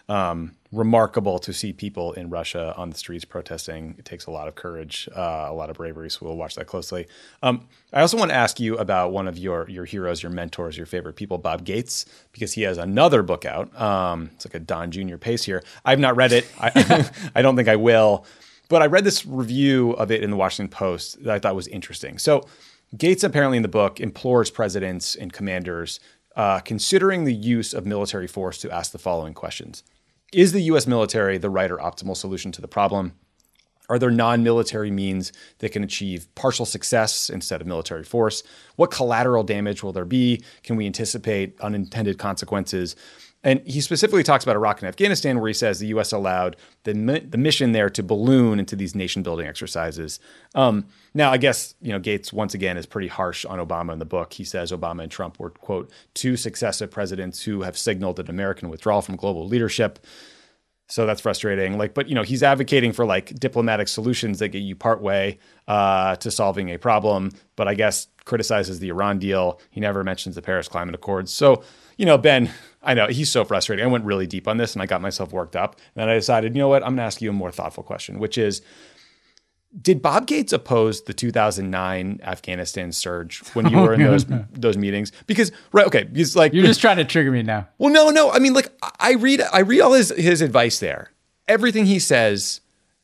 remarkable to see people in Russia on the streets protesting. It takes a lot of courage, a lot of bravery, so we'll watch that closely. I also want to ask you about one of your heroes, your mentors, your favorite people, Bob Gates, because he has another book out. It's like a Don Jr. pace here. I've not read it. I don't think I will. But I read this review of it in the Washington Post that I thought was interesting. So Gates apparently in the book implores presidents and commanders considering the use of military force to ask the following questions. Is the U.S. military the right or optimal solution to the problem? Are there non-military means that can achieve partial success instead of military force? What collateral damage will there be? Can we anticipate unintended consequences? And he specifically talks about Iraq and Afghanistan, where he says the U.S. allowed the mission there to balloon into these nation-building exercises. Now, I guess Gates, once again, is pretty harsh on Obama in the book. He says Obama and Trump were, quote, two successive presidents who have signaled an American withdrawal from global leadership. So that's frustrating. But he's advocating for diplomatic solutions that get you partway to solving a problem. But I guess criticizes the Iran deal. He never mentions the Paris Climate Accords. So, Ben, I know he's so frustrating. I went really deep on this and I got myself worked up. And then I decided, you know what? I'm going to ask you a more thoughtful question, which is, did Bob Gates oppose the 2009 Afghanistan surge when you were in those meetings? Because he's like, you're just trying to trigger me now. Well, no. I mean, I read all his advice there. Everything he says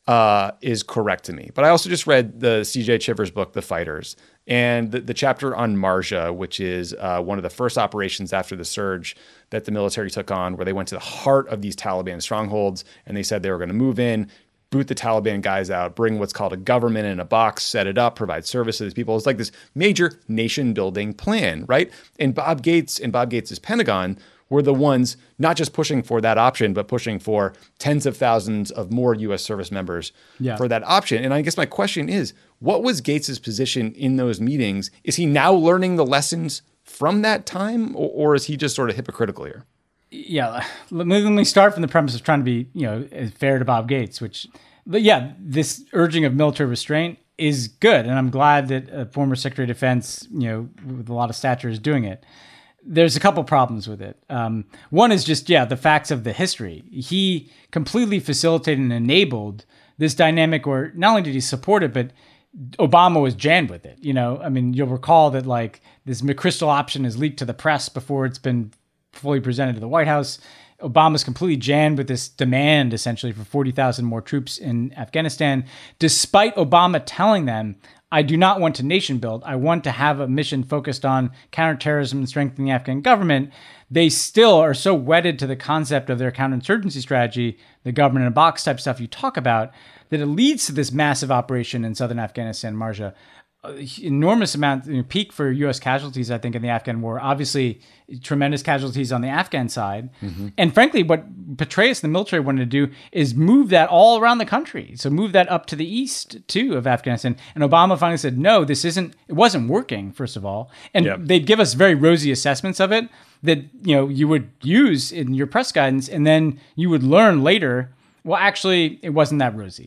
is correct to me. But I also just read the C.J. Chivers book, The Fighters, and the chapter on Marja, which is one of the first operations after the surge that the military took on, where they went to the heart of these Taliban strongholds, and they said they were going to move in, boot the Taliban guys out, bring what's called a government in a box, set it up, provide service to these people. It's like this major nation-building plan, right? And Bob Gates and Bob Gates' Pentagon were the ones not just pushing for that option, but pushing for tens of thousands of more U.S. service members for that option. And I guess my question is, what was Gates' position in those meetings? Is he now learning the lessons from that time, or is he just sort of hypocritical here? Yeah, let me start from the premise of trying to be, fair to Bob Gates, but this urging of military restraint is good. And I'm glad that a former Secretary of Defense, with a lot of stature is doing it. There's a couple problems with it. One is just, the facts of the history. He completely facilitated and enabled this dynamic where not only did he support it, but Obama was jammed with it. You'll recall that this McChrystal option is leaked to the press before it's been fully presented to the White House. Obama's completely jammed with this demand, essentially, for 40,000 more troops in Afghanistan, despite Obama telling them, I do not want to nation build. I want to have a mission focused on counterterrorism and strengthening the Afghan government. They still are so wedded to the concept of their counterinsurgency strategy, the government in a box type stuff you talk about, that it leads to this massive operation in southern Afghanistan, Marja. Enormous amount, peak for U.S. casualties, I think, in the Afghan war. Obviously, tremendous casualties on the Afghan side. Mm-hmm. And frankly, what Petraeus and the military wanted to do is move that all around the country. So move that up to the east, too, of Afghanistan. And Obama finally said, no, it wasn't working, first of all. And they'd give us very rosy assessments of it that, you would use in your press guidance. And then you would learn later, well, actually, it wasn't that rosy,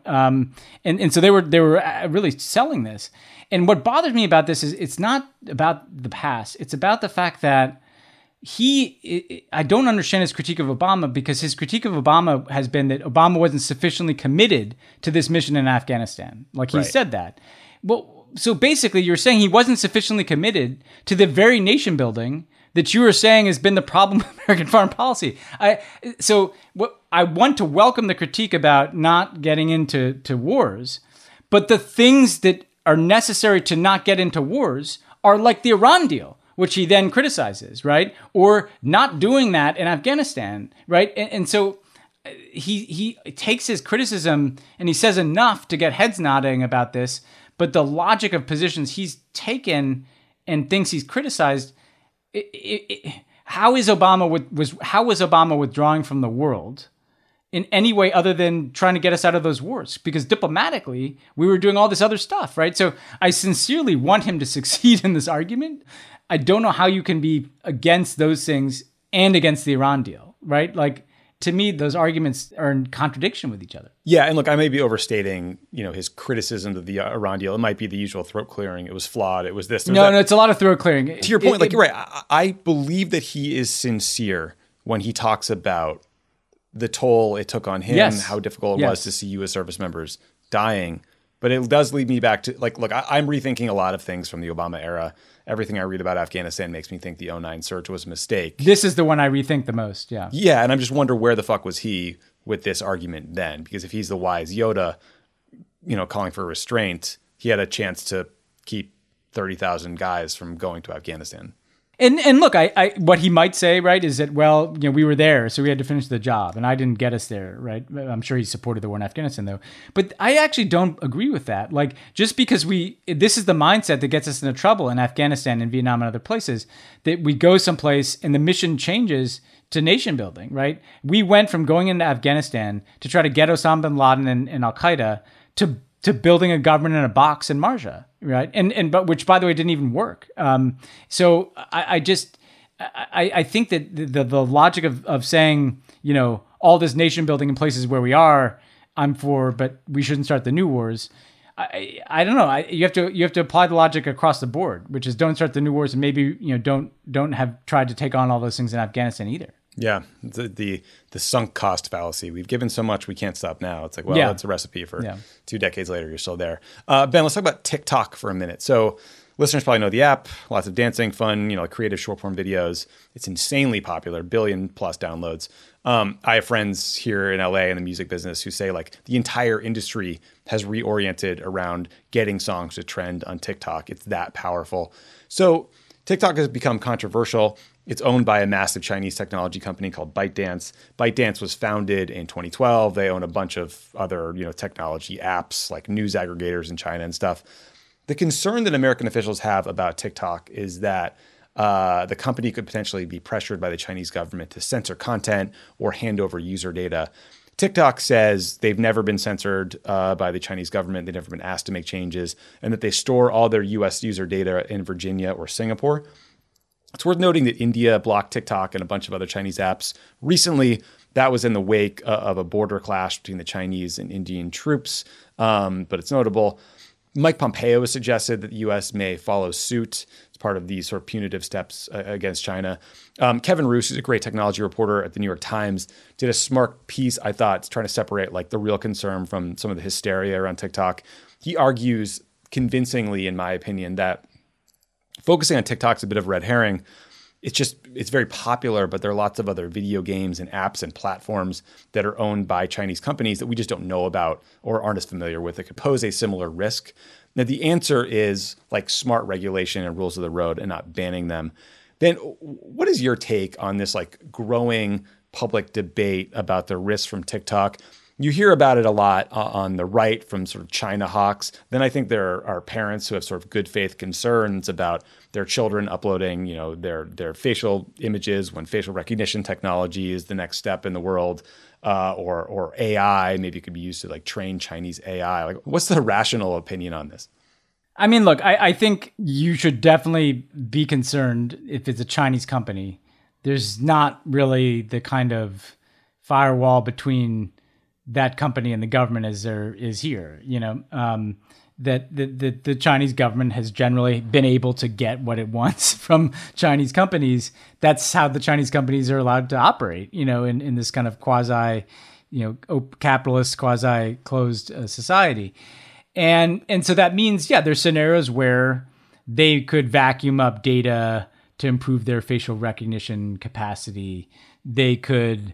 and so they were really selling this. And what bothers me about this is it's not about the past. It's about the fact that I don't understand his critique of Obama, because his critique of Obama has been that Obama wasn't sufficiently committed to this mission in Afghanistan. He said that. Well, so basically you're saying he wasn't sufficiently committed to the very nation building that you were saying has been the problem with American foreign policy. I want to welcome the critique about not getting into wars, but the things that are necessary to not get into wars are like the Iran deal, which he then criticizes, right? Or not doing that in Afghanistan, right? And so he takes his criticism and he says enough to get heads nodding about this, but the logic of positions he's taken and things he's criticized, how was Obama withdrawing from the world in any way other than trying to get us out of those wars? Because diplomatically, we were doing all this other stuff, right? So I sincerely want him to succeed in this argument. I don't know how you can be against those things and against the Iran deal, right? Like, to me, those arguments are in contradiction with each other. Yeah, and look, I may be overstating, his criticism of the Iran deal. It might be the usual throat clearing. It was flawed. It was this. No, it's a lot of throat clearing. To your point, you're right. I believe that he is sincere when he talks about the toll it took on him, yes. how difficult it was to see U.S. service members dying. But it does lead me back to, look, I'm rethinking a lot of things from the Obama era. Everything I read about Afghanistan makes me think the 2009 surge was a mistake. This is the one I rethink the most, yeah. Yeah, and I just wonder where the fuck was he with this argument then? Because if he's the wise Yoda, calling for restraint, he had a chance to keep 30,000 guys from going to Afghanistan. And look, I what he might say, right, is that, we were there, so we had to finish the job, and I didn't get us there, right? I'm sure he supported the war in Afghanistan, though. But I actually don't agree with that. Like, just because this is the mindset that gets us into trouble in Afghanistan and Vietnam and other places, that we go someplace and the mission changes to nation building, right? We went from going into Afghanistan to try to get Osama bin Laden and Al-Qaeda to building a government in a box in Marja, right? But which, by the way, didn't even work. So I think that the logic of saying, all this nation building in places where we are, I'm for, but we shouldn't start the new wars. I don't know. You have to apply the logic across the board, which is don't start the new wars, and maybe don't have tried to take on all those things in Afghanistan either. Yeah, the sunk cost fallacy. We've given so much, we can't stop now. It's like, that's a recipe for 2 decades later, you're still there. Ben, let's talk about TikTok for a minute. So listeners probably know the app, lots of dancing, fun, creative short form videos. It's insanely popular, 1 billion plus downloads. I have friends here in LA in the music business who say the entire industry has reoriented around getting songs to trend on TikTok. It's that powerful. So TikTok has become controversial. It's owned by a massive Chinese technology company called ByteDance. ByteDance was founded in 2012. They own a bunch of other, technology apps like news aggregators in China and stuff. The concern that American officials have about TikTok is that the company could potentially be pressured by the Chinese government to censor content or hand over user data. TikTok says they've never been censored by the Chinese government. They've never been asked to make changes, and that they store all their U.S. user data in Virginia or Singapore. It's worth noting that India blocked TikTok and a bunch of other Chinese apps. Recently, that was in the wake of a border clash between the Chinese and Indian troops, but it's notable. Mike Pompeo has suggested that the U.S. may follow suit as part of these sort of punitive steps against China. Kevin Roose, who's a great technology reporter at the New York Times, did a smart piece, I thought, trying to separate the real concern from some of the hysteria around TikTok. He argues convincingly, in my opinion, that focusing on TikTok's a bit of a red herring. It's very popular, but there are lots of other video games and apps and platforms that are owned by Chinese companies that we just don't know about or aren't as familiar with that could pose a similar risk. Now, the answer is smart regulation and rules of the road and not banning them. Ben, what is your take on this growing public debate about the risks from TikTok? You hear about it a lot on the right from sort of China hawks. Then I think there are parents who have sort of good faith concerns about their children uploading, their facial images when facial recognition technology is the next step in the world, or AI maybe it could be used to train Chinese AI. What's the rational opinion on this? I mean, look, I think you should definitely be concerned if it's a Chinese company. There's not really the kind of firewall between that company and the government as there is here, that the Chinese government has generally been able to get what it wants from Chinese companies. That's how the Chinese companies are allowed to operate, in this kind of quasi, capitalist, quasi closed society. And so that means, there's scenarios where they could vacuum up data to improve their facial recognition capacity. They could,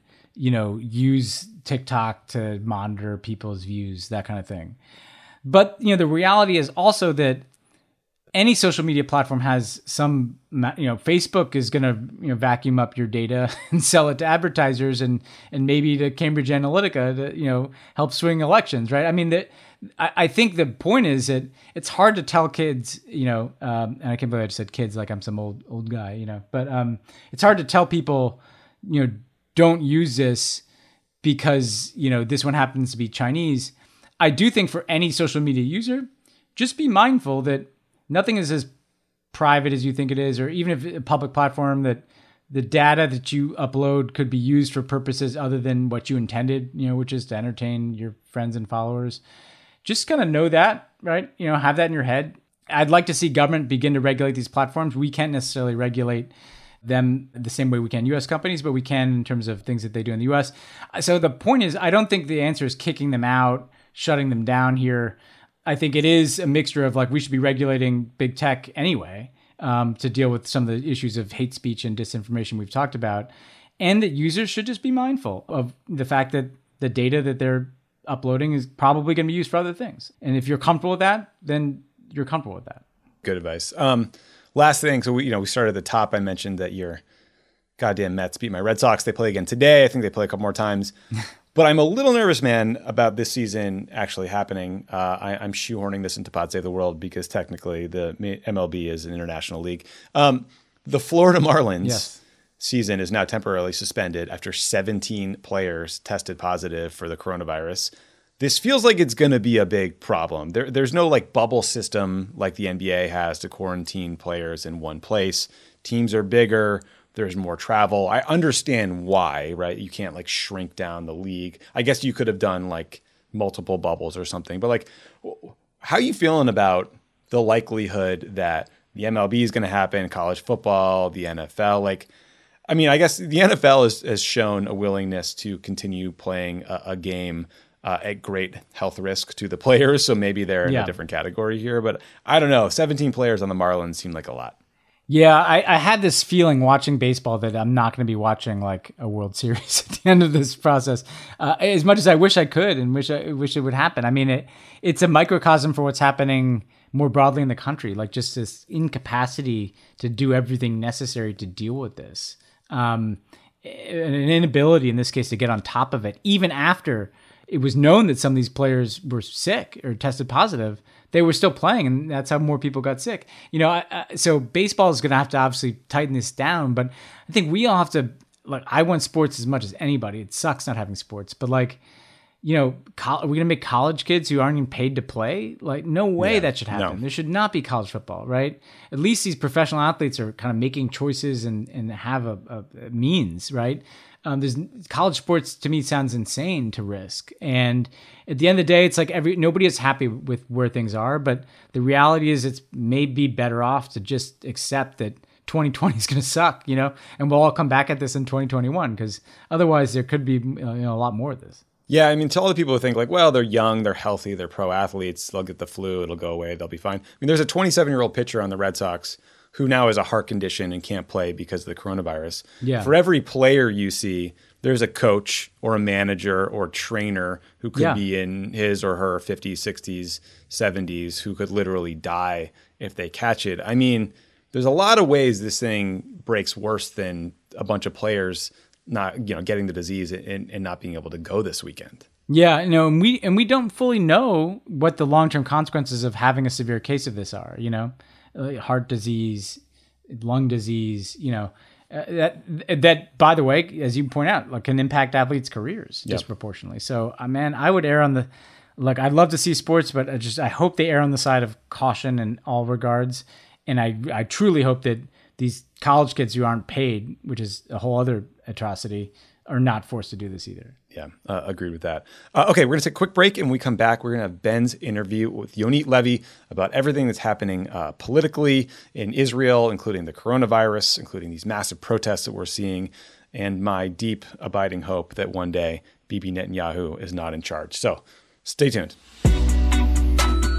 use TikTok to monitor people's views, that kind of thing. But, the reality is also that any social media platform has some, Facebook is going to, vacuum up your data and sell it to advertisers and maybe to Cambridge Analytica to, help swing elections, right? I mean, I think the point is that it's hard to tell kids, and I can't believe I just said kids like I'm some old guy, but it's hard to tell people, don't use this because, this one happens to be Chinese. I do think for any social media user, just be mindful that nothing is as private as you think it is, or even if a public platform, that the data that you upload could be used for purposes other than what you intended, which is to entertain your friends and followers. Just kind of know that, right? Have that in your head. I'd like to see government begin to regulate these platforms. We can't necessarily regulate them the same way we can U.S. companies, but we can in terms of things that they do in the U.S. So the point is, I don't think the answer is kicking them out, shutting them down here. I think it is a mixture of we should be regulating big tech anyway to deal with some of the issues of hate speech and disinformation we've talked about, and that users should just be mindful of the fact that the data that they're uploading is probably going to be used for other things. And if you're comfortable with that, then you're comfortable with that. Good advice. Last thing, so we started at the top. I mentioned that your goddamn Mets beat my Red Sox. They play again today. I think they play a couple more times. But I'm a little nervous, man, about this season actually happening. I'm shoehorning this into Pod Save the World because technically the MLB is an international league. The Florida Marlins season is now temporarily suspended after 17 players tested positive for the coronavirus. This feels like it's going to be a big problem. There's no bubble system like the NBA has to quarantine players in one place. Teams are bigger. There's more travel. I understand why, right? You can't shrink down the league. I guess you could have done multiple bubbles or something. But how are you feeling about the likelihood that the MLB is going to happen, college football, the NFL? I guess the NFL has shown a willingness to continue playing a game at great health risk to the players. So maybe they're in a different category here. But I don't know. 17 players on the Marlins seem like a lot. Yeah, I had this feeling watching baseball that I'm not going to be watching a World Series at the end of this process. As much as I wish I could and wish it would happen. I mean, it's a microcosm for what's happening more broadly in the country, just this incapacity to do everything necessary to deal with this. An inability in this case to get on top of it, even after it was known that some of these players were sick or tested positive. They were still playing, and that's how more people got sick. So baseball is going to have to obviously tighten this down, but I think we all have to. I want sports as much as anybody. It sucks not having sports, but are we going to make college kids who aren't even paid to play? No way that should happen. No. There should not be college football, right? At least these professional athletes are kind of making choices and have a means, right? There's college sports to me sounds insane to risk. And at the end of the day, it's nobody is happy with where things are, but the reality is it's maybe better off to just accept that 2020 is going to suck, and we'll all come back at this in 2021 because otherwise there could be a lot more of this. Yeah, to all the people who think well, they're young, they're healthy, they're pro athletes, they'll get the flu, it'll go away, they'll be fine. There's a 27-year-old pitcher on the Red Sox who now has a heart condition and can't play because of the coronavirus. Yeah. For every player you see, there's a coach or a manager or trainer who could be in his or her 50s, 60s, 70s who could literally die if they catch it. There's a lot of ways this thing breaks worse than a bunch of players not getting the disease and not being able to go this weekend. Yeah, and we don't fully know what the long-term consequences of having a severe case of this are, heart disease, lung disease, that by the way, as you point out, can impact athletes' careers disproportionately. So, I would err on the, I'd love to see sports, but I hope they err on the side of caution in all regards. And I truly hope that these college kids who aren't paid, which is a whole other atrocity, are not forced to do this either. Yeah, agreed with that. Okay, we're going to take a quick break, and when we come back, we're going to have Ben's interview with Yonit Levy about everything that's happening politically in Israel, including the coronavirus, including these massive protests that we're seeing, and my deep, abiding hope that one day Bibi Netanyahu is not in charge. So stay tuned.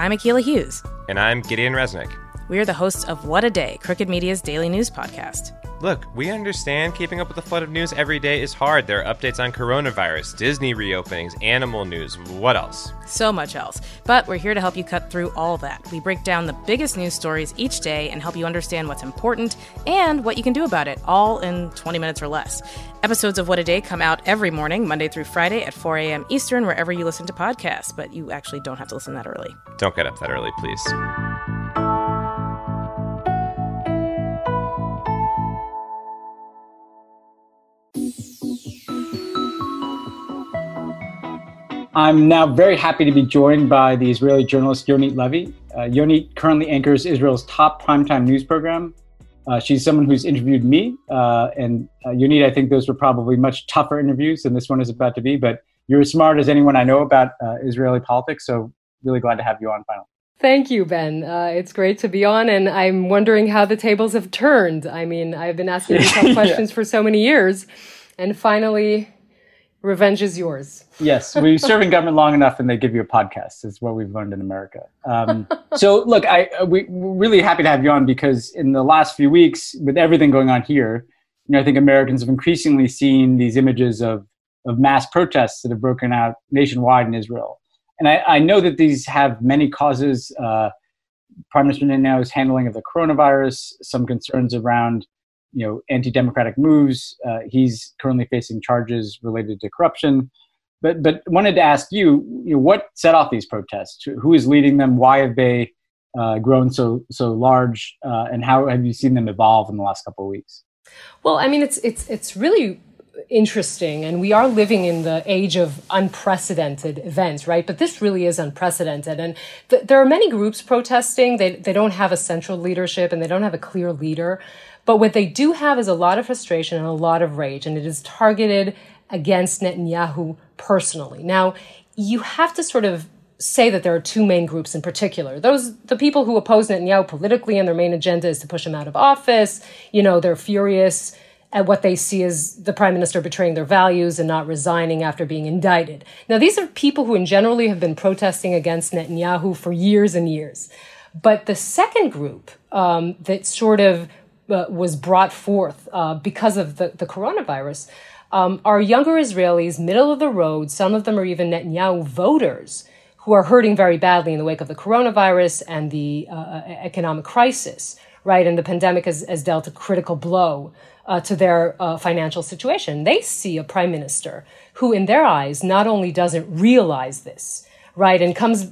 I'm Akilah Hughes. And I'm Gideon Resnick. We are the hosts of What a Day, Crooked Media's daily news podcast. Look, we understand keeping up with the flood of news every day is hard. There are updates on coronavirus, Disney reopenings, animal news, what else? So much else. But we're here to help you cut through all that. We break down the biggest news stories each day and help you understand what's important and what you can do about it, all in 20 minutes or less. Episodes of What a Day come out every morning, Monday through Friday at 4 a.m. Eastern, wherever you listen to podcasts. But you actually don't have to listen that early. Don't get up that early, please. I'm now very happy to be joined by the Israeli journalist Yonit Levy. Yonit currently anchors Israel's top primetime news program. She's someone who's interviewed me, and Yonit, I think those were probably much tougher interviews than this one is about to be, but you're as smart as anyone I know about Israeli politics, so really glad to have you on finally. Thank you, Ben. It's great to be on, and I'm wondering how the tables have turned. I mean, I've been asking you tough questions for so many years, and finally, revenge is yours. Yes, we serve in government long enough and they give you a podcast, is what we've learned in America. So look, we're really happy to have you on because in the last few weeks, with everything going on here, I think Americans have increasingly seen these images of mass protests that have broken out nationwide in Israel. And I know that these have many causes. Prime Minister Netanyahu's handling of the coronavirus, some concerns around anti-democratic moves. He's currently facing charges related to corruption. But wanted to ask you, what set off these protests? Who is leading them? Why have they grown so large? And how have you seen them evolve in the last couple of weeks? Well, I mean, it's really interesting, and we are living in the age of unprecedented events, right? But this really is unprecedented, and there are many groups protesting. They don't have a central leadership, and they don't have a clear leader. But what they do have is a lot of frustration and a lot of rage, and it is targeted against Netanyahu personally. Now, you have to sort of say that there are two main groups in particular. The people who oppose Netanyahu politically, and their main agenda is to push him out of office. They're furious at what they see as the prime minister betraying their values and not resigning after being indicted. Now, these are people who generally have been protesting against Netanyahu for years and years. But the second group that sort of was brought forth because of the coronavirus are younger Israelis, middle of the road. Some of them are even Netanyahu voters who are hurting very badly in the wake of the coronavirus and the economic crisis, right? And the pandemic has dealt a critical blow to their financial situation. They see a prime minister who, in their eyes, not only doesn't realize this, right, and comes,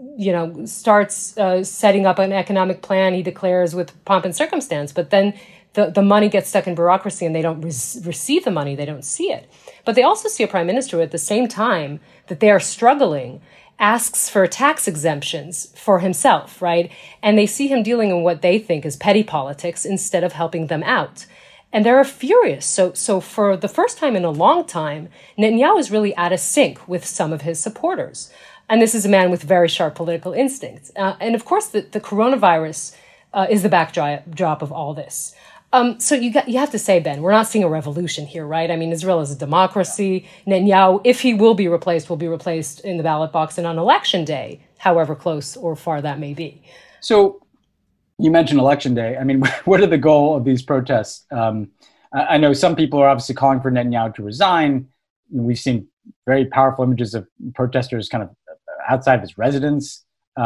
starts setting up an economic plan, he declares with pomp and circumstance, but then the money gets stuck in bureaucracy and they don't receive the money, they don't see it. But they also see a prime minister who, at the same time that they are struggling, asks for tax exemptions for himself, right? And they see him dealing in what they think is petty politics instead of helping them out. And they're furious. So for the first time in a long time, Netanyahu is really out of sync with some of his supporters. And this is a man with very sharp political instincts. And of course, the coronavirus is the backdrop of all this. So you have to say, Ben, we're not seeing a revolution here, right? I mean, Israel is a democracy. Netanyahu, if he will be replaced in the ballot box and on election day, however close or far that may be. So you mentioned election day. I mean, what are the goal of these protests? I know some people are obviously calling for Netanyahu to resign. We've seen very powerful images of protesters kind of outside of his residence.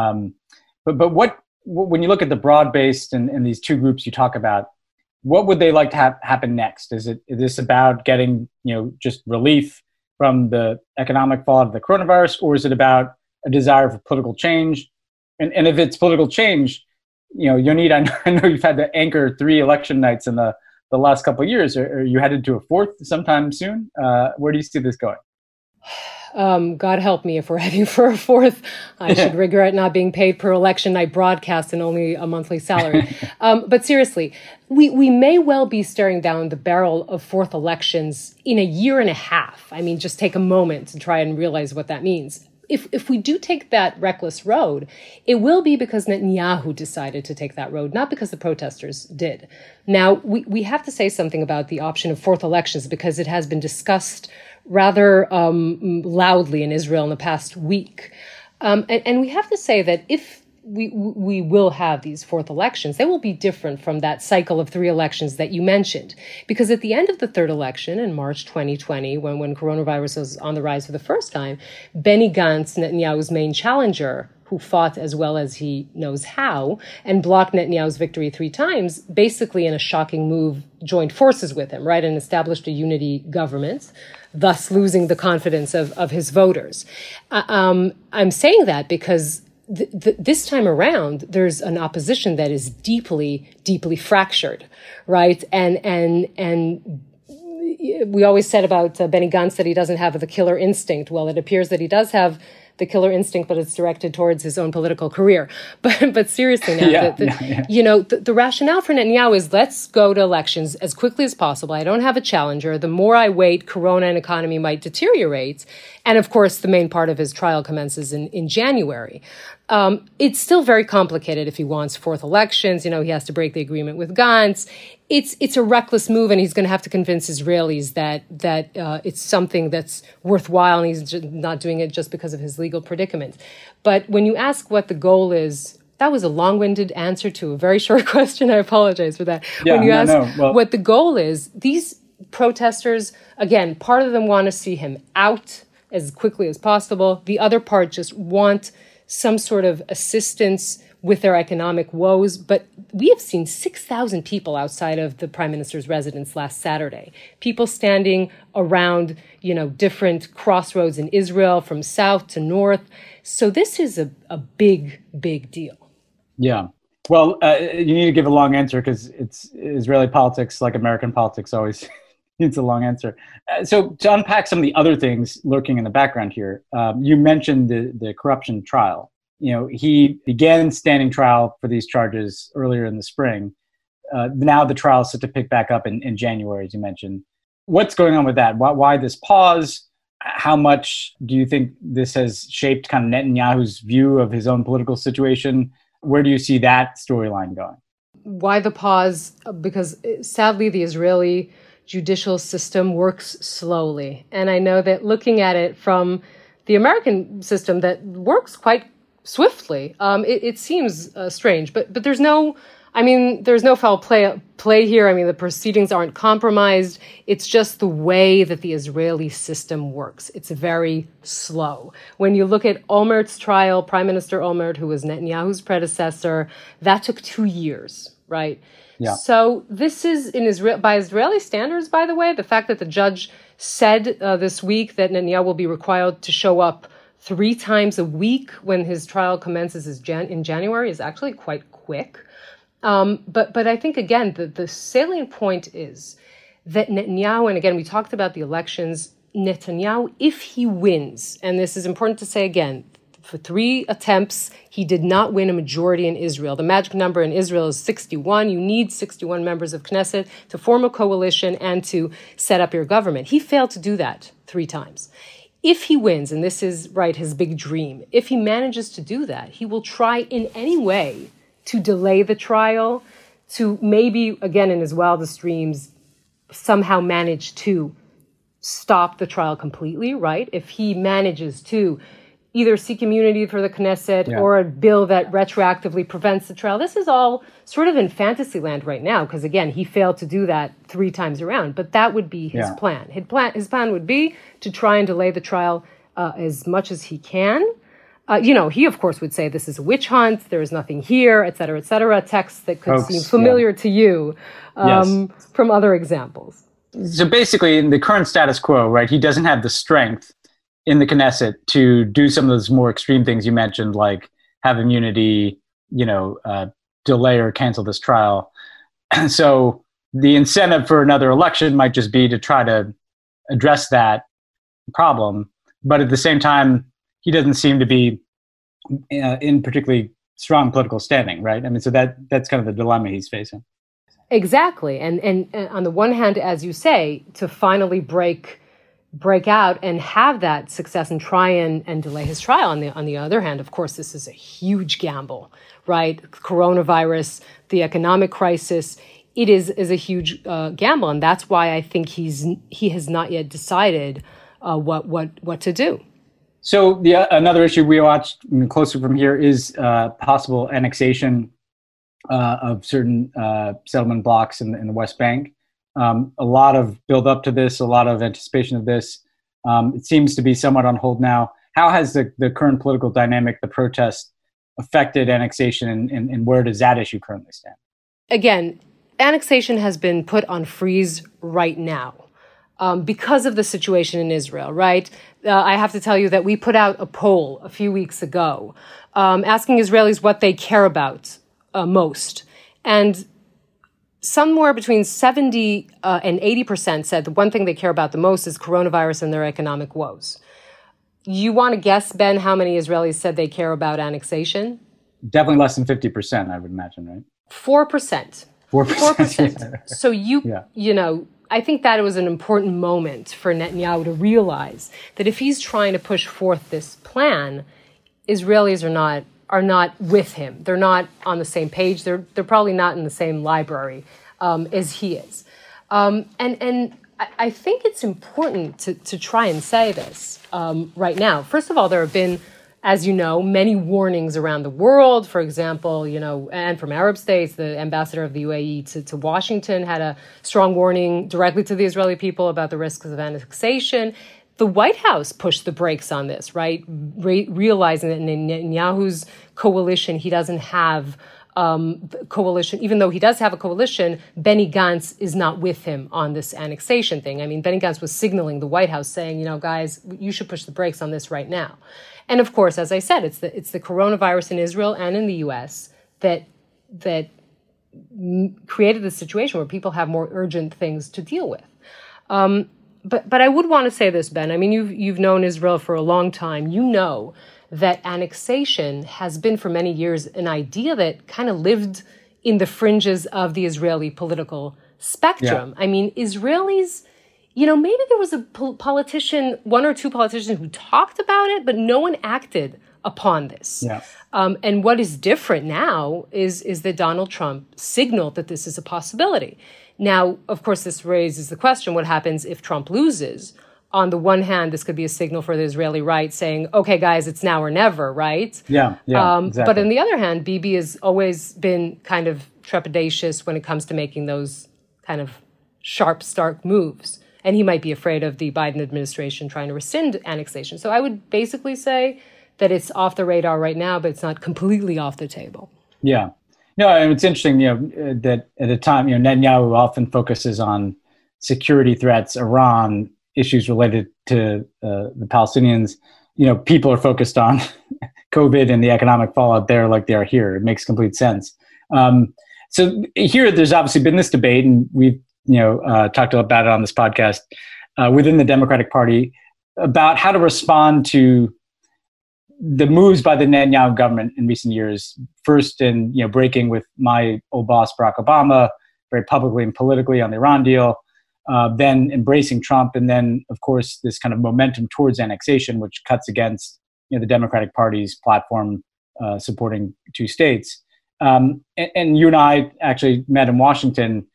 But when you look at the broad-based and these two groups you talk about, what would they like to happen next? Is this about getting, just relief from the economic fallout of the coronavirus, or is it about a desire for political change? And if it's political change, Yonit, I know you've had to anchor 3 election nights in the last couple of years. Are you headed to a 4th sometime soon? Where do you see this going? God help me if we're heading for a 4th. I should regret not being paid per election night broadcast and only a monthly salary. But seriously, we may well be staring down the barrel of 4th elections in a year and a half. I mean, just take a moment to try and realize what that means. If we do take that reckless road, it will be because Netanyahu decided to take that road, not because the protesters did. Now, we have to say something about the option of 4th elections because it has been discussed rather loudly in Israel in the past week. And we have to say that if we will have these fourth elections, they will be different from that cycle of 3 elections that you mentioned. Because at the end of the third election in March 2020, when coronavirus was on the rise for the first time, Benny Gantz, Netanyahu's main challenger, who fought as well as he knows how and blocked Netanyahu's victory 3 times, basically in a shocking move, joined forces with him, right, and established a unity government, thus losing the confidence of his voters. I'm saying that because this time around, there's an opposition that is deeply, deeply fractured, right? And we always said about Benny Gantz that he doesn't have the killer instinct. Well, it appears that he does have the killer instinct, but it's directed towards his own political career. But seriously now, the rationale for Netanyahu is let's go to elections as quickly as possible. I don't have a challenger. The more I wait, Corona and economy might deteriorate. And of course, the main part of his trial commences in January. It's still very complicated if he wants fourth elections. He has to break the agreement with Gantz. It's a reckless move, and he's going to have to convince Israelis that it's something that's worthwhile, and he's not doing it just because of his legal predicament. But when you ask what the goal is, that was a long-winded answer to a very short question. I apologize for that. Yeah, when you ask what the goal is, these protesters, again, part of them want to see him out as quickly as possible. The other part just want some sort of assistance with their economic woes. But we have seen 6,000 people outside of the prime minister's residence last Saturday. People standing around, different crossroads in Israel from south to north. So this is a big, big deal. Yeah. Well, you need to give a long answer because it's Israeli politics, like American politics, always needs a long answer. So to unpack some of the other things lurking in the background here, you mentioned the corruption trial. He began standing trial for these charges earlier in the spring. Now the trial is set to pick back up in January, as you mentioned. What's going on with that? Why this pause? How much do you think this has shaped kind of Netanyahu's view of his own political situation? Where do you see that storyline going? Why the pause? Because sadly, the Israeli judicial system works slowly. And I know that looking at it from the American system that works quite swiftly, it seems strange. But there's no foul play here. The proceedings aren't compromised. It's just the way that the Israeli system works. It's very slow. When you look at Olmert's trial, Prime Minister Olmert, who was Netanyahu's predecessor, that took 2 years, right? Yeah. So this is by Israeli standards, by the way, the fact that the judge said this week that Netanyahu will be required to show up 3 times a week when his trial commences in January is actually quite quick. But I think, again, the salient point is that Netanyahu, and again, we talked about the elections, Netanyahu, if he wins, and this is important to say again, for 3 attempts, he did not win a majority in Israel. The magic number in Israel is 61. You need 61 members of Knesset to form a coalition and to set up your government. He failed to do that 3 times. If he wins, and this is, right, his big dream, if he manages to do that, he will try in any way to delay the trial, to maybe, again, in his wildest dreams, somehow manage to stop the trial completely, right? If he manages to either seek immunity for the Knesset or a bill that retroactively prevents the trial. This is all sort of in fantasy land right now, because again, he failed to do that 3 times around, but that would be his plan. His plan would be to try and delay the trial as much as he can. He of course would say this is a witch hunt, there is nothing here, et cetera, texts that could seem familiar to you from other examples. So basically, in the current status quo, right, he doesn't have the strength in the Knesset to do some of those more extreme things you mentioned, like have immunity, delay or cancel this trial. So the incentive for another election might just be to try to address that problem. But at the same time, he doesn't seem to be in particularly strong political standing, right? So that's kind of the dilemma he's facing. Exactly. And on the one hand, as you say, to finally break out and have that success and try and delay his trial. On the other hand, of course, this is a huge gamble, right? Coronavirus, the economic crisis, it is a huge gamble. And that's why I think he has not yet decided what to do. So another issue we watched closer from here is possible annexation of certain settlement blocks in the West Bank. A lot of build up to this, a lot of anticipation of this. It seems to be somewhat on hold now. How has the current political dynamic, the protest, affected annexation, and where does that issue currently stand? Again, annexation has been put on freeze right now because of the situation in Israel, right? I have to tell you that we put out a poll a few weeks ago asking Israelis what they care about most. And somewhere between 70 and 80% said the one thing they care about the most is coronavirus and their economic woes. You want to guess, Ben, how many Israelis said they care about annexation? Definitely less than 50%, I would imagine, right? 4%. 4%. Yeah. So you know, I think that it was an important moment for Netanyahu to realize that if he's trying to push forth this plan, Israelis are not with him. They're not on the same page. They're probably not in the same library as he is. And I think it's important to try and say this right now. First of all, there have been, as you know, many warnings around the world. For example, you know, and from Arab states, the ambassador of the UAE to Washington had a strong warning directly to the Israeli people about the risks of annexation. The White House pushed the brakes on this, right? Realizing that in Netanyahu's coalition, he doesn't have coalition, even though he does have a coalition, Benny Gantz is not with him on this annexation thing. I mean, Benny Gantz was signaling the White House saying, you know, guys, you should push the brakes on this right now. And of course, as I said, it's the coronavirus in Israel and in the U.S. that created this situation where people have more urgent things to deal with. But I would want to say this, Ben. I mean, you've known Israel for a long time. You know that annexation has been for many years an idea that kind of lived in the fringes of the Israeli political spectrum. Yeah. I mean, Israelis, you know, maybe there was a politician, one or two politicians who talked about it, but no one acted upon this. Yeah. And what is different now is that Donald Trump signaled that this is a possibility. Now, of course, this raises the question, what happens if Trump loses? On the one hand, this could be a signal for the Israeli right saying, okay, guys, it's now or never, right? Yeah, exactly. But on the other hand, Bibi has always been kind of trepidatious when it comes to making those kind of sharp, stark moves. And he might be afraid of the Biden administration trying to rescind annexation. So I would basically say that it's off the radar right now, but it's not completely off the table. Yeah. No, and it's interesting, you know, that at the time, you know, Netanyahu often focuses on security threats, Iran, issues related to the Palestinians. You know, people are focused on COVID and the economic fallout there like they are here. It makes complete sense. So here, there's obviously been this debate, and we've, you know, talked about it on this podcast within the Democratic Party about how to respond to the moves by the Netanyahu government in recent years. First, in, you know, breaking with my old boss Barack Obama very publicly and politically on the Iran deal. Then embracing Trump, and then, of course, this kind of momentum towards annexation, which cuts against, you know, the Democratic Party's platform supporting two states. And you and I actually met in Washington,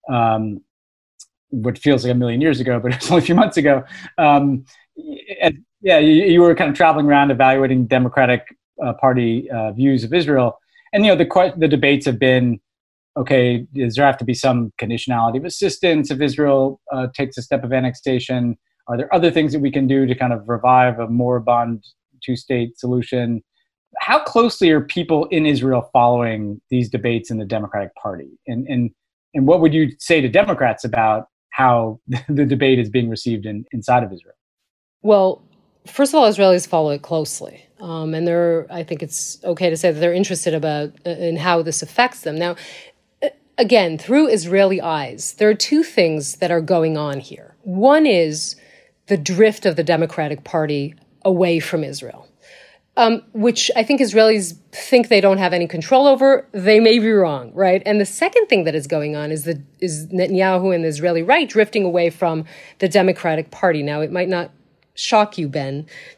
what feels like a million years ago, but it was only a few months ago. And yeah, you were kind of traveling around evaluating Democratic Party views of Israel, and, you know, the debates have been, okay, does there have to be some conditionality of assistance if Israel takes a step of annexation? Are there other things that we can do to kind of revive a moribund two-state solution? How closely are people in Israel following these debates in the Democratic Party? And what would you say to Democrats about how the debate is being received inside of Israel? Well, first of all, Israelis follow it closely. And I think it's okay to say that they're interested in how this affects them. Now, again, through Israeli eyes, there are two things that are going on here. One is the drift of the Democratic Party away from Israel, which I think Israelis think they don't have any control over. They may be wrong, right? And the second thing that is going on is Netanyahu and the Israeli right drifting away from the Democratic Party. Now, it might not shock you, Ben,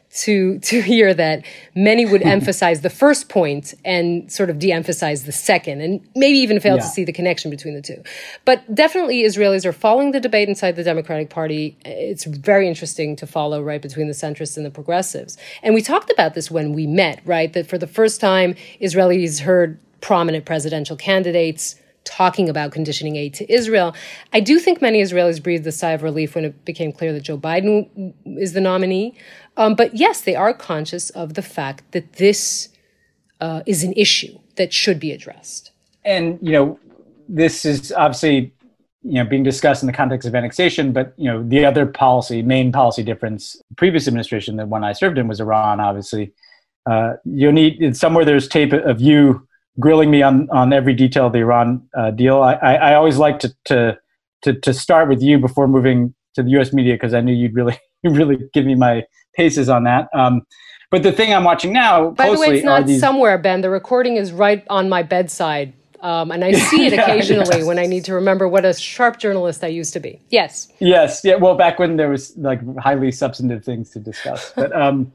to hear that many would emphasize the first point and sort of de-emphasize the second, and maybe even fail to see the connection between the two. But definitely Israelis are following the debate inside the Democratic Party. It's very interesting to follow, right, between the centrists and the progressives. And we talked about this when we met, right, that for the first time, Israelis heard prominent presidential candidates talking about conditioning aid to Israel. I do think many Israelis breathed a sigh of relief when it became clear that Joe Biden is the nominee. But yes, they are conscious of the fact that this is an issue that should be addressed. And, this is obviously, being discussed in the context of annexation, but, the other main policy difference, the previous administration, the one I served in, was Iran, obviously. Somewhere there's tape of you grilling me on every detail of the Iran deal. I always like to start with you before moving to the U.S. media, because I knew you'd really give me my paces on that. But the thing I'm watching now, by the way, it's not somewhere, Ben. The recording is right on my bedside, and I see it occasionally when I need to remember what a sharp journalist I used to be. Yes. Yeah. Well, back when there was like highly substantive things to discuss, but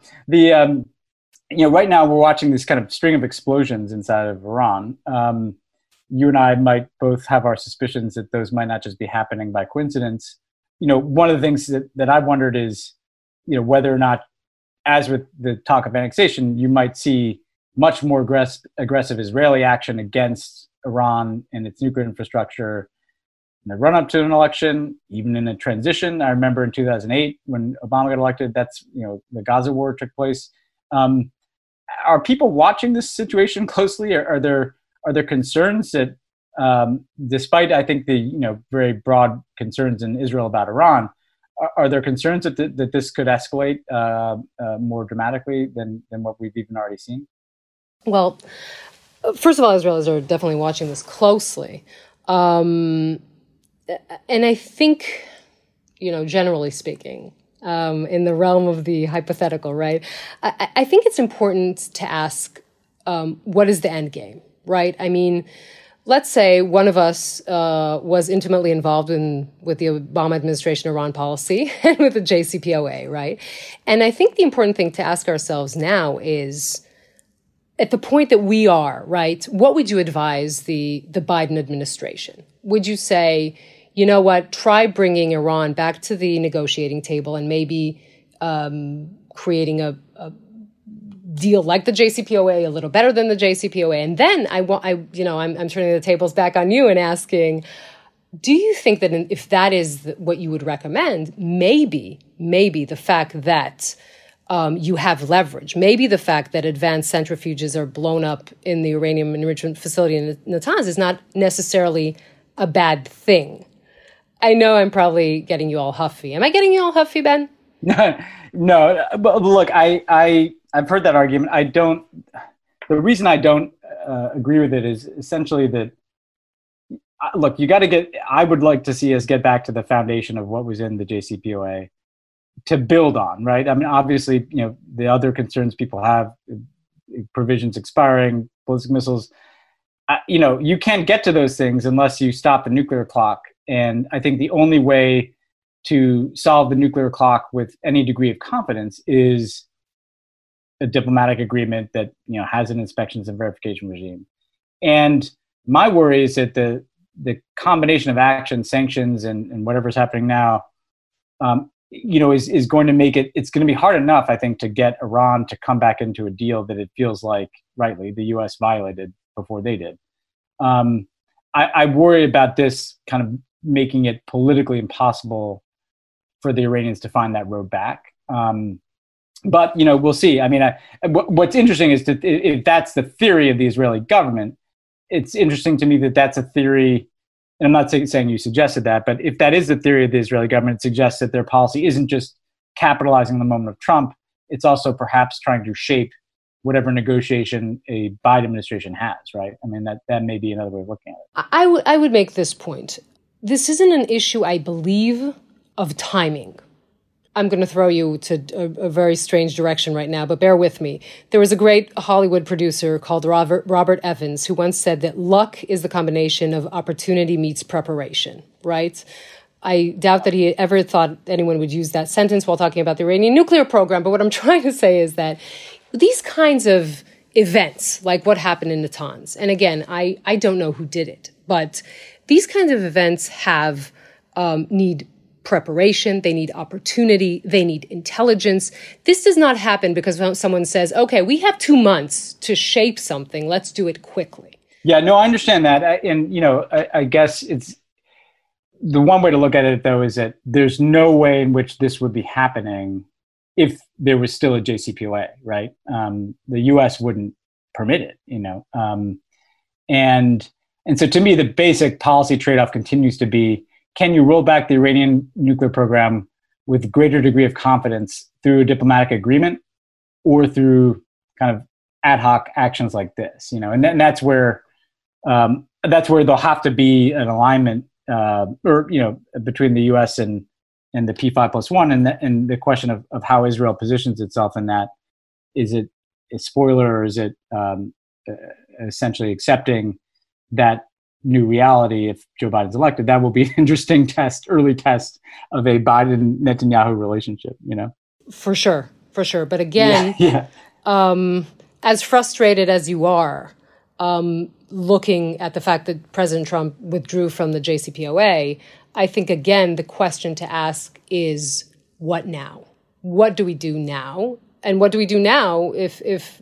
right now we're watching this kind of string of explosions inside of Iran. You and I might both have our suspicions that those might not just be happening by coincidence. One of the things that I've wondered is, whether or not, as with the talk of annexation, you might see much more aggressive Israeli action against Iran and its nuclear infrastructure in the run-up to an election, even in a transition. I remember in 2008 when Obama got elected, that's, the Gaza war took place. Are people watching this situation closely? Are there concerns that, despite, I think, the very broad concerns in Israel about Iran, are there concerns that this could escalate more dramatically than what we've even already seen? Well, first of all, Israelis are definitely watching this closely. And I think, generally speaking, in the realm of the hypothetical, right, I think it's important to ask, what is the end game, right? I mean, let's say one of us was intimately involved with the Obama administration Iran policy and with the JCPOA, right? And I think the important thing to ask ourselves now is, at the point that we are, right, what would you advise the Biden administration? Would you say, you know what, try bringing Iran back to the negotiating table and maybe creating a deal like the JCPOA, a little better than the JCPOA. And then I'm turning the tables back on you and asking, do you think that if that is what you would recommend, maybe the fact that you have leverage, maybe the fact that advanced centrifuges are blown up in the uranium enrichment facility in Natanz is not necessarily a bad thing? I know I'm probably getting you all huffy. Am I getting you all huffy, Ben? No, but look, I've heard that argument. The reason I don't agree with it is essentially that, look, I would like to see us get back to the foundation of what was in the JCPOA to build on, right? I mean, obviously, the other concerns people have, provisions expiring, ballistic missiles, you can't get to those things unless you stop the nuclear clock. And I think the only way to solve the nuclear clock with any degree of confidence is a diplomatic agreement that has an inspections and verification regime. And my worry is that the combination of action, sanctions, and whatever's happening now, is going to make it's going to be hard enough, I think, to get Iran to come back into a deal that it feels like, rightly, the U.S. violated before they did. I worry about this kind of making it politically impossible for the Iranians to find that road back. But, we'll see. I mean, what's interesting is that if that's the theory of the Israeli government, it's interesting to me that that's a theory, and I'm not saying you suggested that, but if that is the theory of the Israeli government, it suggests that their policy isn't just capitalizing on the moment of Trump, it's also perhaps trying to shape whatever negotiation a Biden administration has, right? I mean, that may be another way of looking at it. I would make this point. This isn't an issue, I believe, of timing. I'm going to throw you to a very strange direction right now, but bear with me. There was a great Hollywood producer called Robert Evans who once said that luck is the combination of opportunity meets preparation, right? I doubt that he ever thought anyone would use that sentence while talking about the Iranian nuclear program. But what I'm trying to say is that these kinds of events, like what happened in Natanz, and again, I don't know who did it, but these kinds of events need preparation, they need opportunity, they need intelligence. This does not happen because someone says, okay, we have 2 months to shape something, let's do it quickly. Yeah, no, I understand that. I guess it's the one way to look at it, though, is that there's no way in which this would be happening if there was still a JCPOA, right? The U.S. wouldn't permit it, and so to me, the basic policy trade-off continues to be: can you roll back the Iranian nuclear program with greater degree of confidence through a diplomatic agreement or through kind of ad hoc actions like this? And that's where there'll have to be an alignment, between the U.S. and the P5+1, and the question of how Israel positions itself in that. Is it a spoiler, or is it essentially accepting that new reality if Joe Biden's elected? That will be an interesting early test of a Biden-Netanyahu relationship, For sure. But again, as frustrated as you are, looking at the fact that President Trump withdrew from the JCPOA, I think, again, the question to ask is, what now? What do we do now? And what do we do now if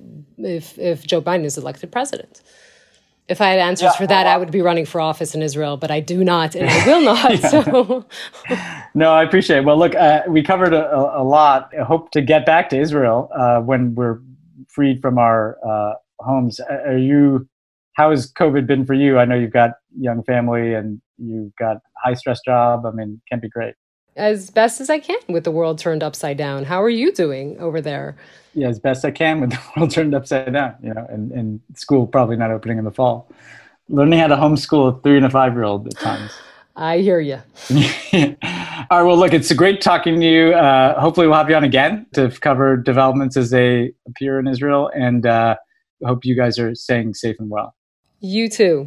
Joe Biden is elected president? If I had answers for that, I would be running for office in Israel, but I do not, and I will not. So, no, I appreciate it. Well, look, we covered a lot. I hope to get back to Israel when we're freed from our homes. How has COVID been for you? I know you've got young family and you've got high stress job. I mean, it can be great. As best as I can with the world turned upside down. How are you doing over there? Yeah, as best I can with the world turned upside down, and school probably not opening in the fall. Learning how to homeschool a 3 and a 5-year-old at times. I hear you. All right, well, look, it's great talking to you. Hopefully we'll have you on again to cover developments as they appear in Israel, and I hope you guys are staying safe and well. You too.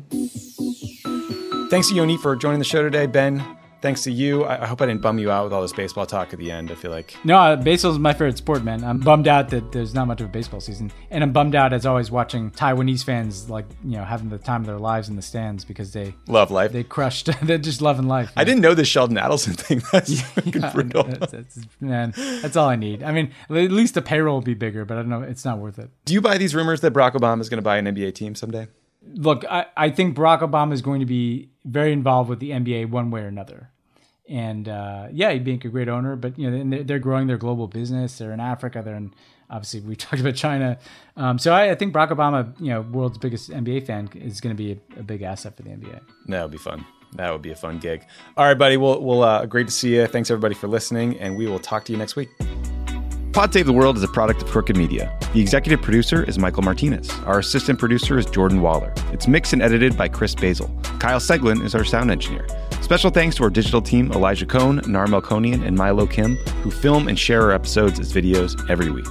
Thanks to Yoni for joining the show today, Ben. Thanks to you. I hope I didn't bum you out with all this baseball talk at the end. I feel like... No, baseball is my favorite sport, man. I'm bummed out that there's not much of a baseball season. And I'm bummed out, as always, watching Taiwanese fans, having the time of their lives in the stands because they... Love life. They crushed. They're just loving life. I didn't know this Sheldon Adelson thing. That's brutal. Man, that's all I need. I mean, at least the payroll will be bigger, but I don't know. It's not worth it. Do you buy these rumors that Barack Obama is going to buy an NBA team someday? Look, I think Barack Obama is going to be very involved with the NBA one way or another. And he'd be a great owner, but they're growing their global business. They're in Africa. They're in, obviously, we talked about China. So I think Barack Obama, world's biggest NBA fan, is going to be a big asset for the NBA. That would be fun. That would be a fun gig. All right, buddy. We'll great to see you. Thanks everybody for listening, and we will talk to you next week. Pod Save the World is a product of Crooked Media. The executive producer is Michael Martinez. Our assistant producer is Jordan Waller. It's mixed and edited by Chris Basil. Kyle Seglin is our sound engineer. Special thanks to our digital team, Elijah Cohn, Nar Melkonian, and Milo Kim, who film and share our episodes as videos every week.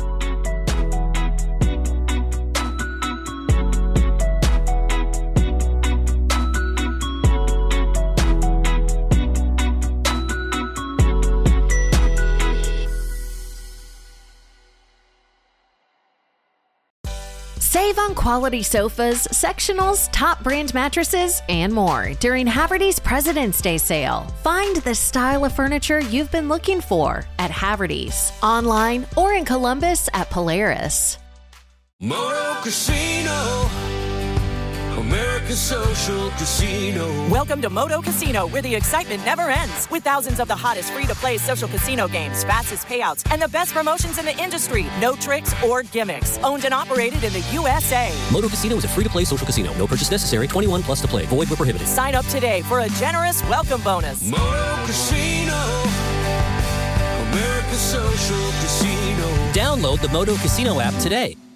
Save on quality sofas, sectionals, top brand mattresses, and more during Haverty's President's Day sale. Find the style of furniture you've been looking for at Haverty's, online or in Columbus at Polaris. Moto Casino, America's social casino. Welcome to Moto Casino, where the excitement never ends. With thousands of the hottest free-to-play social casino games, fastest payouts, and the best promotions in the industry. No tricks or gimmicks. Owned and operated in the USA. Moto Casino is a free-to-play social casino. No purchase necessary. 21 plus to play. Void where prohibited. Sign up today for a generous welcome bonus. Moto Casino, America's social casino. Download the Moto Casino app today.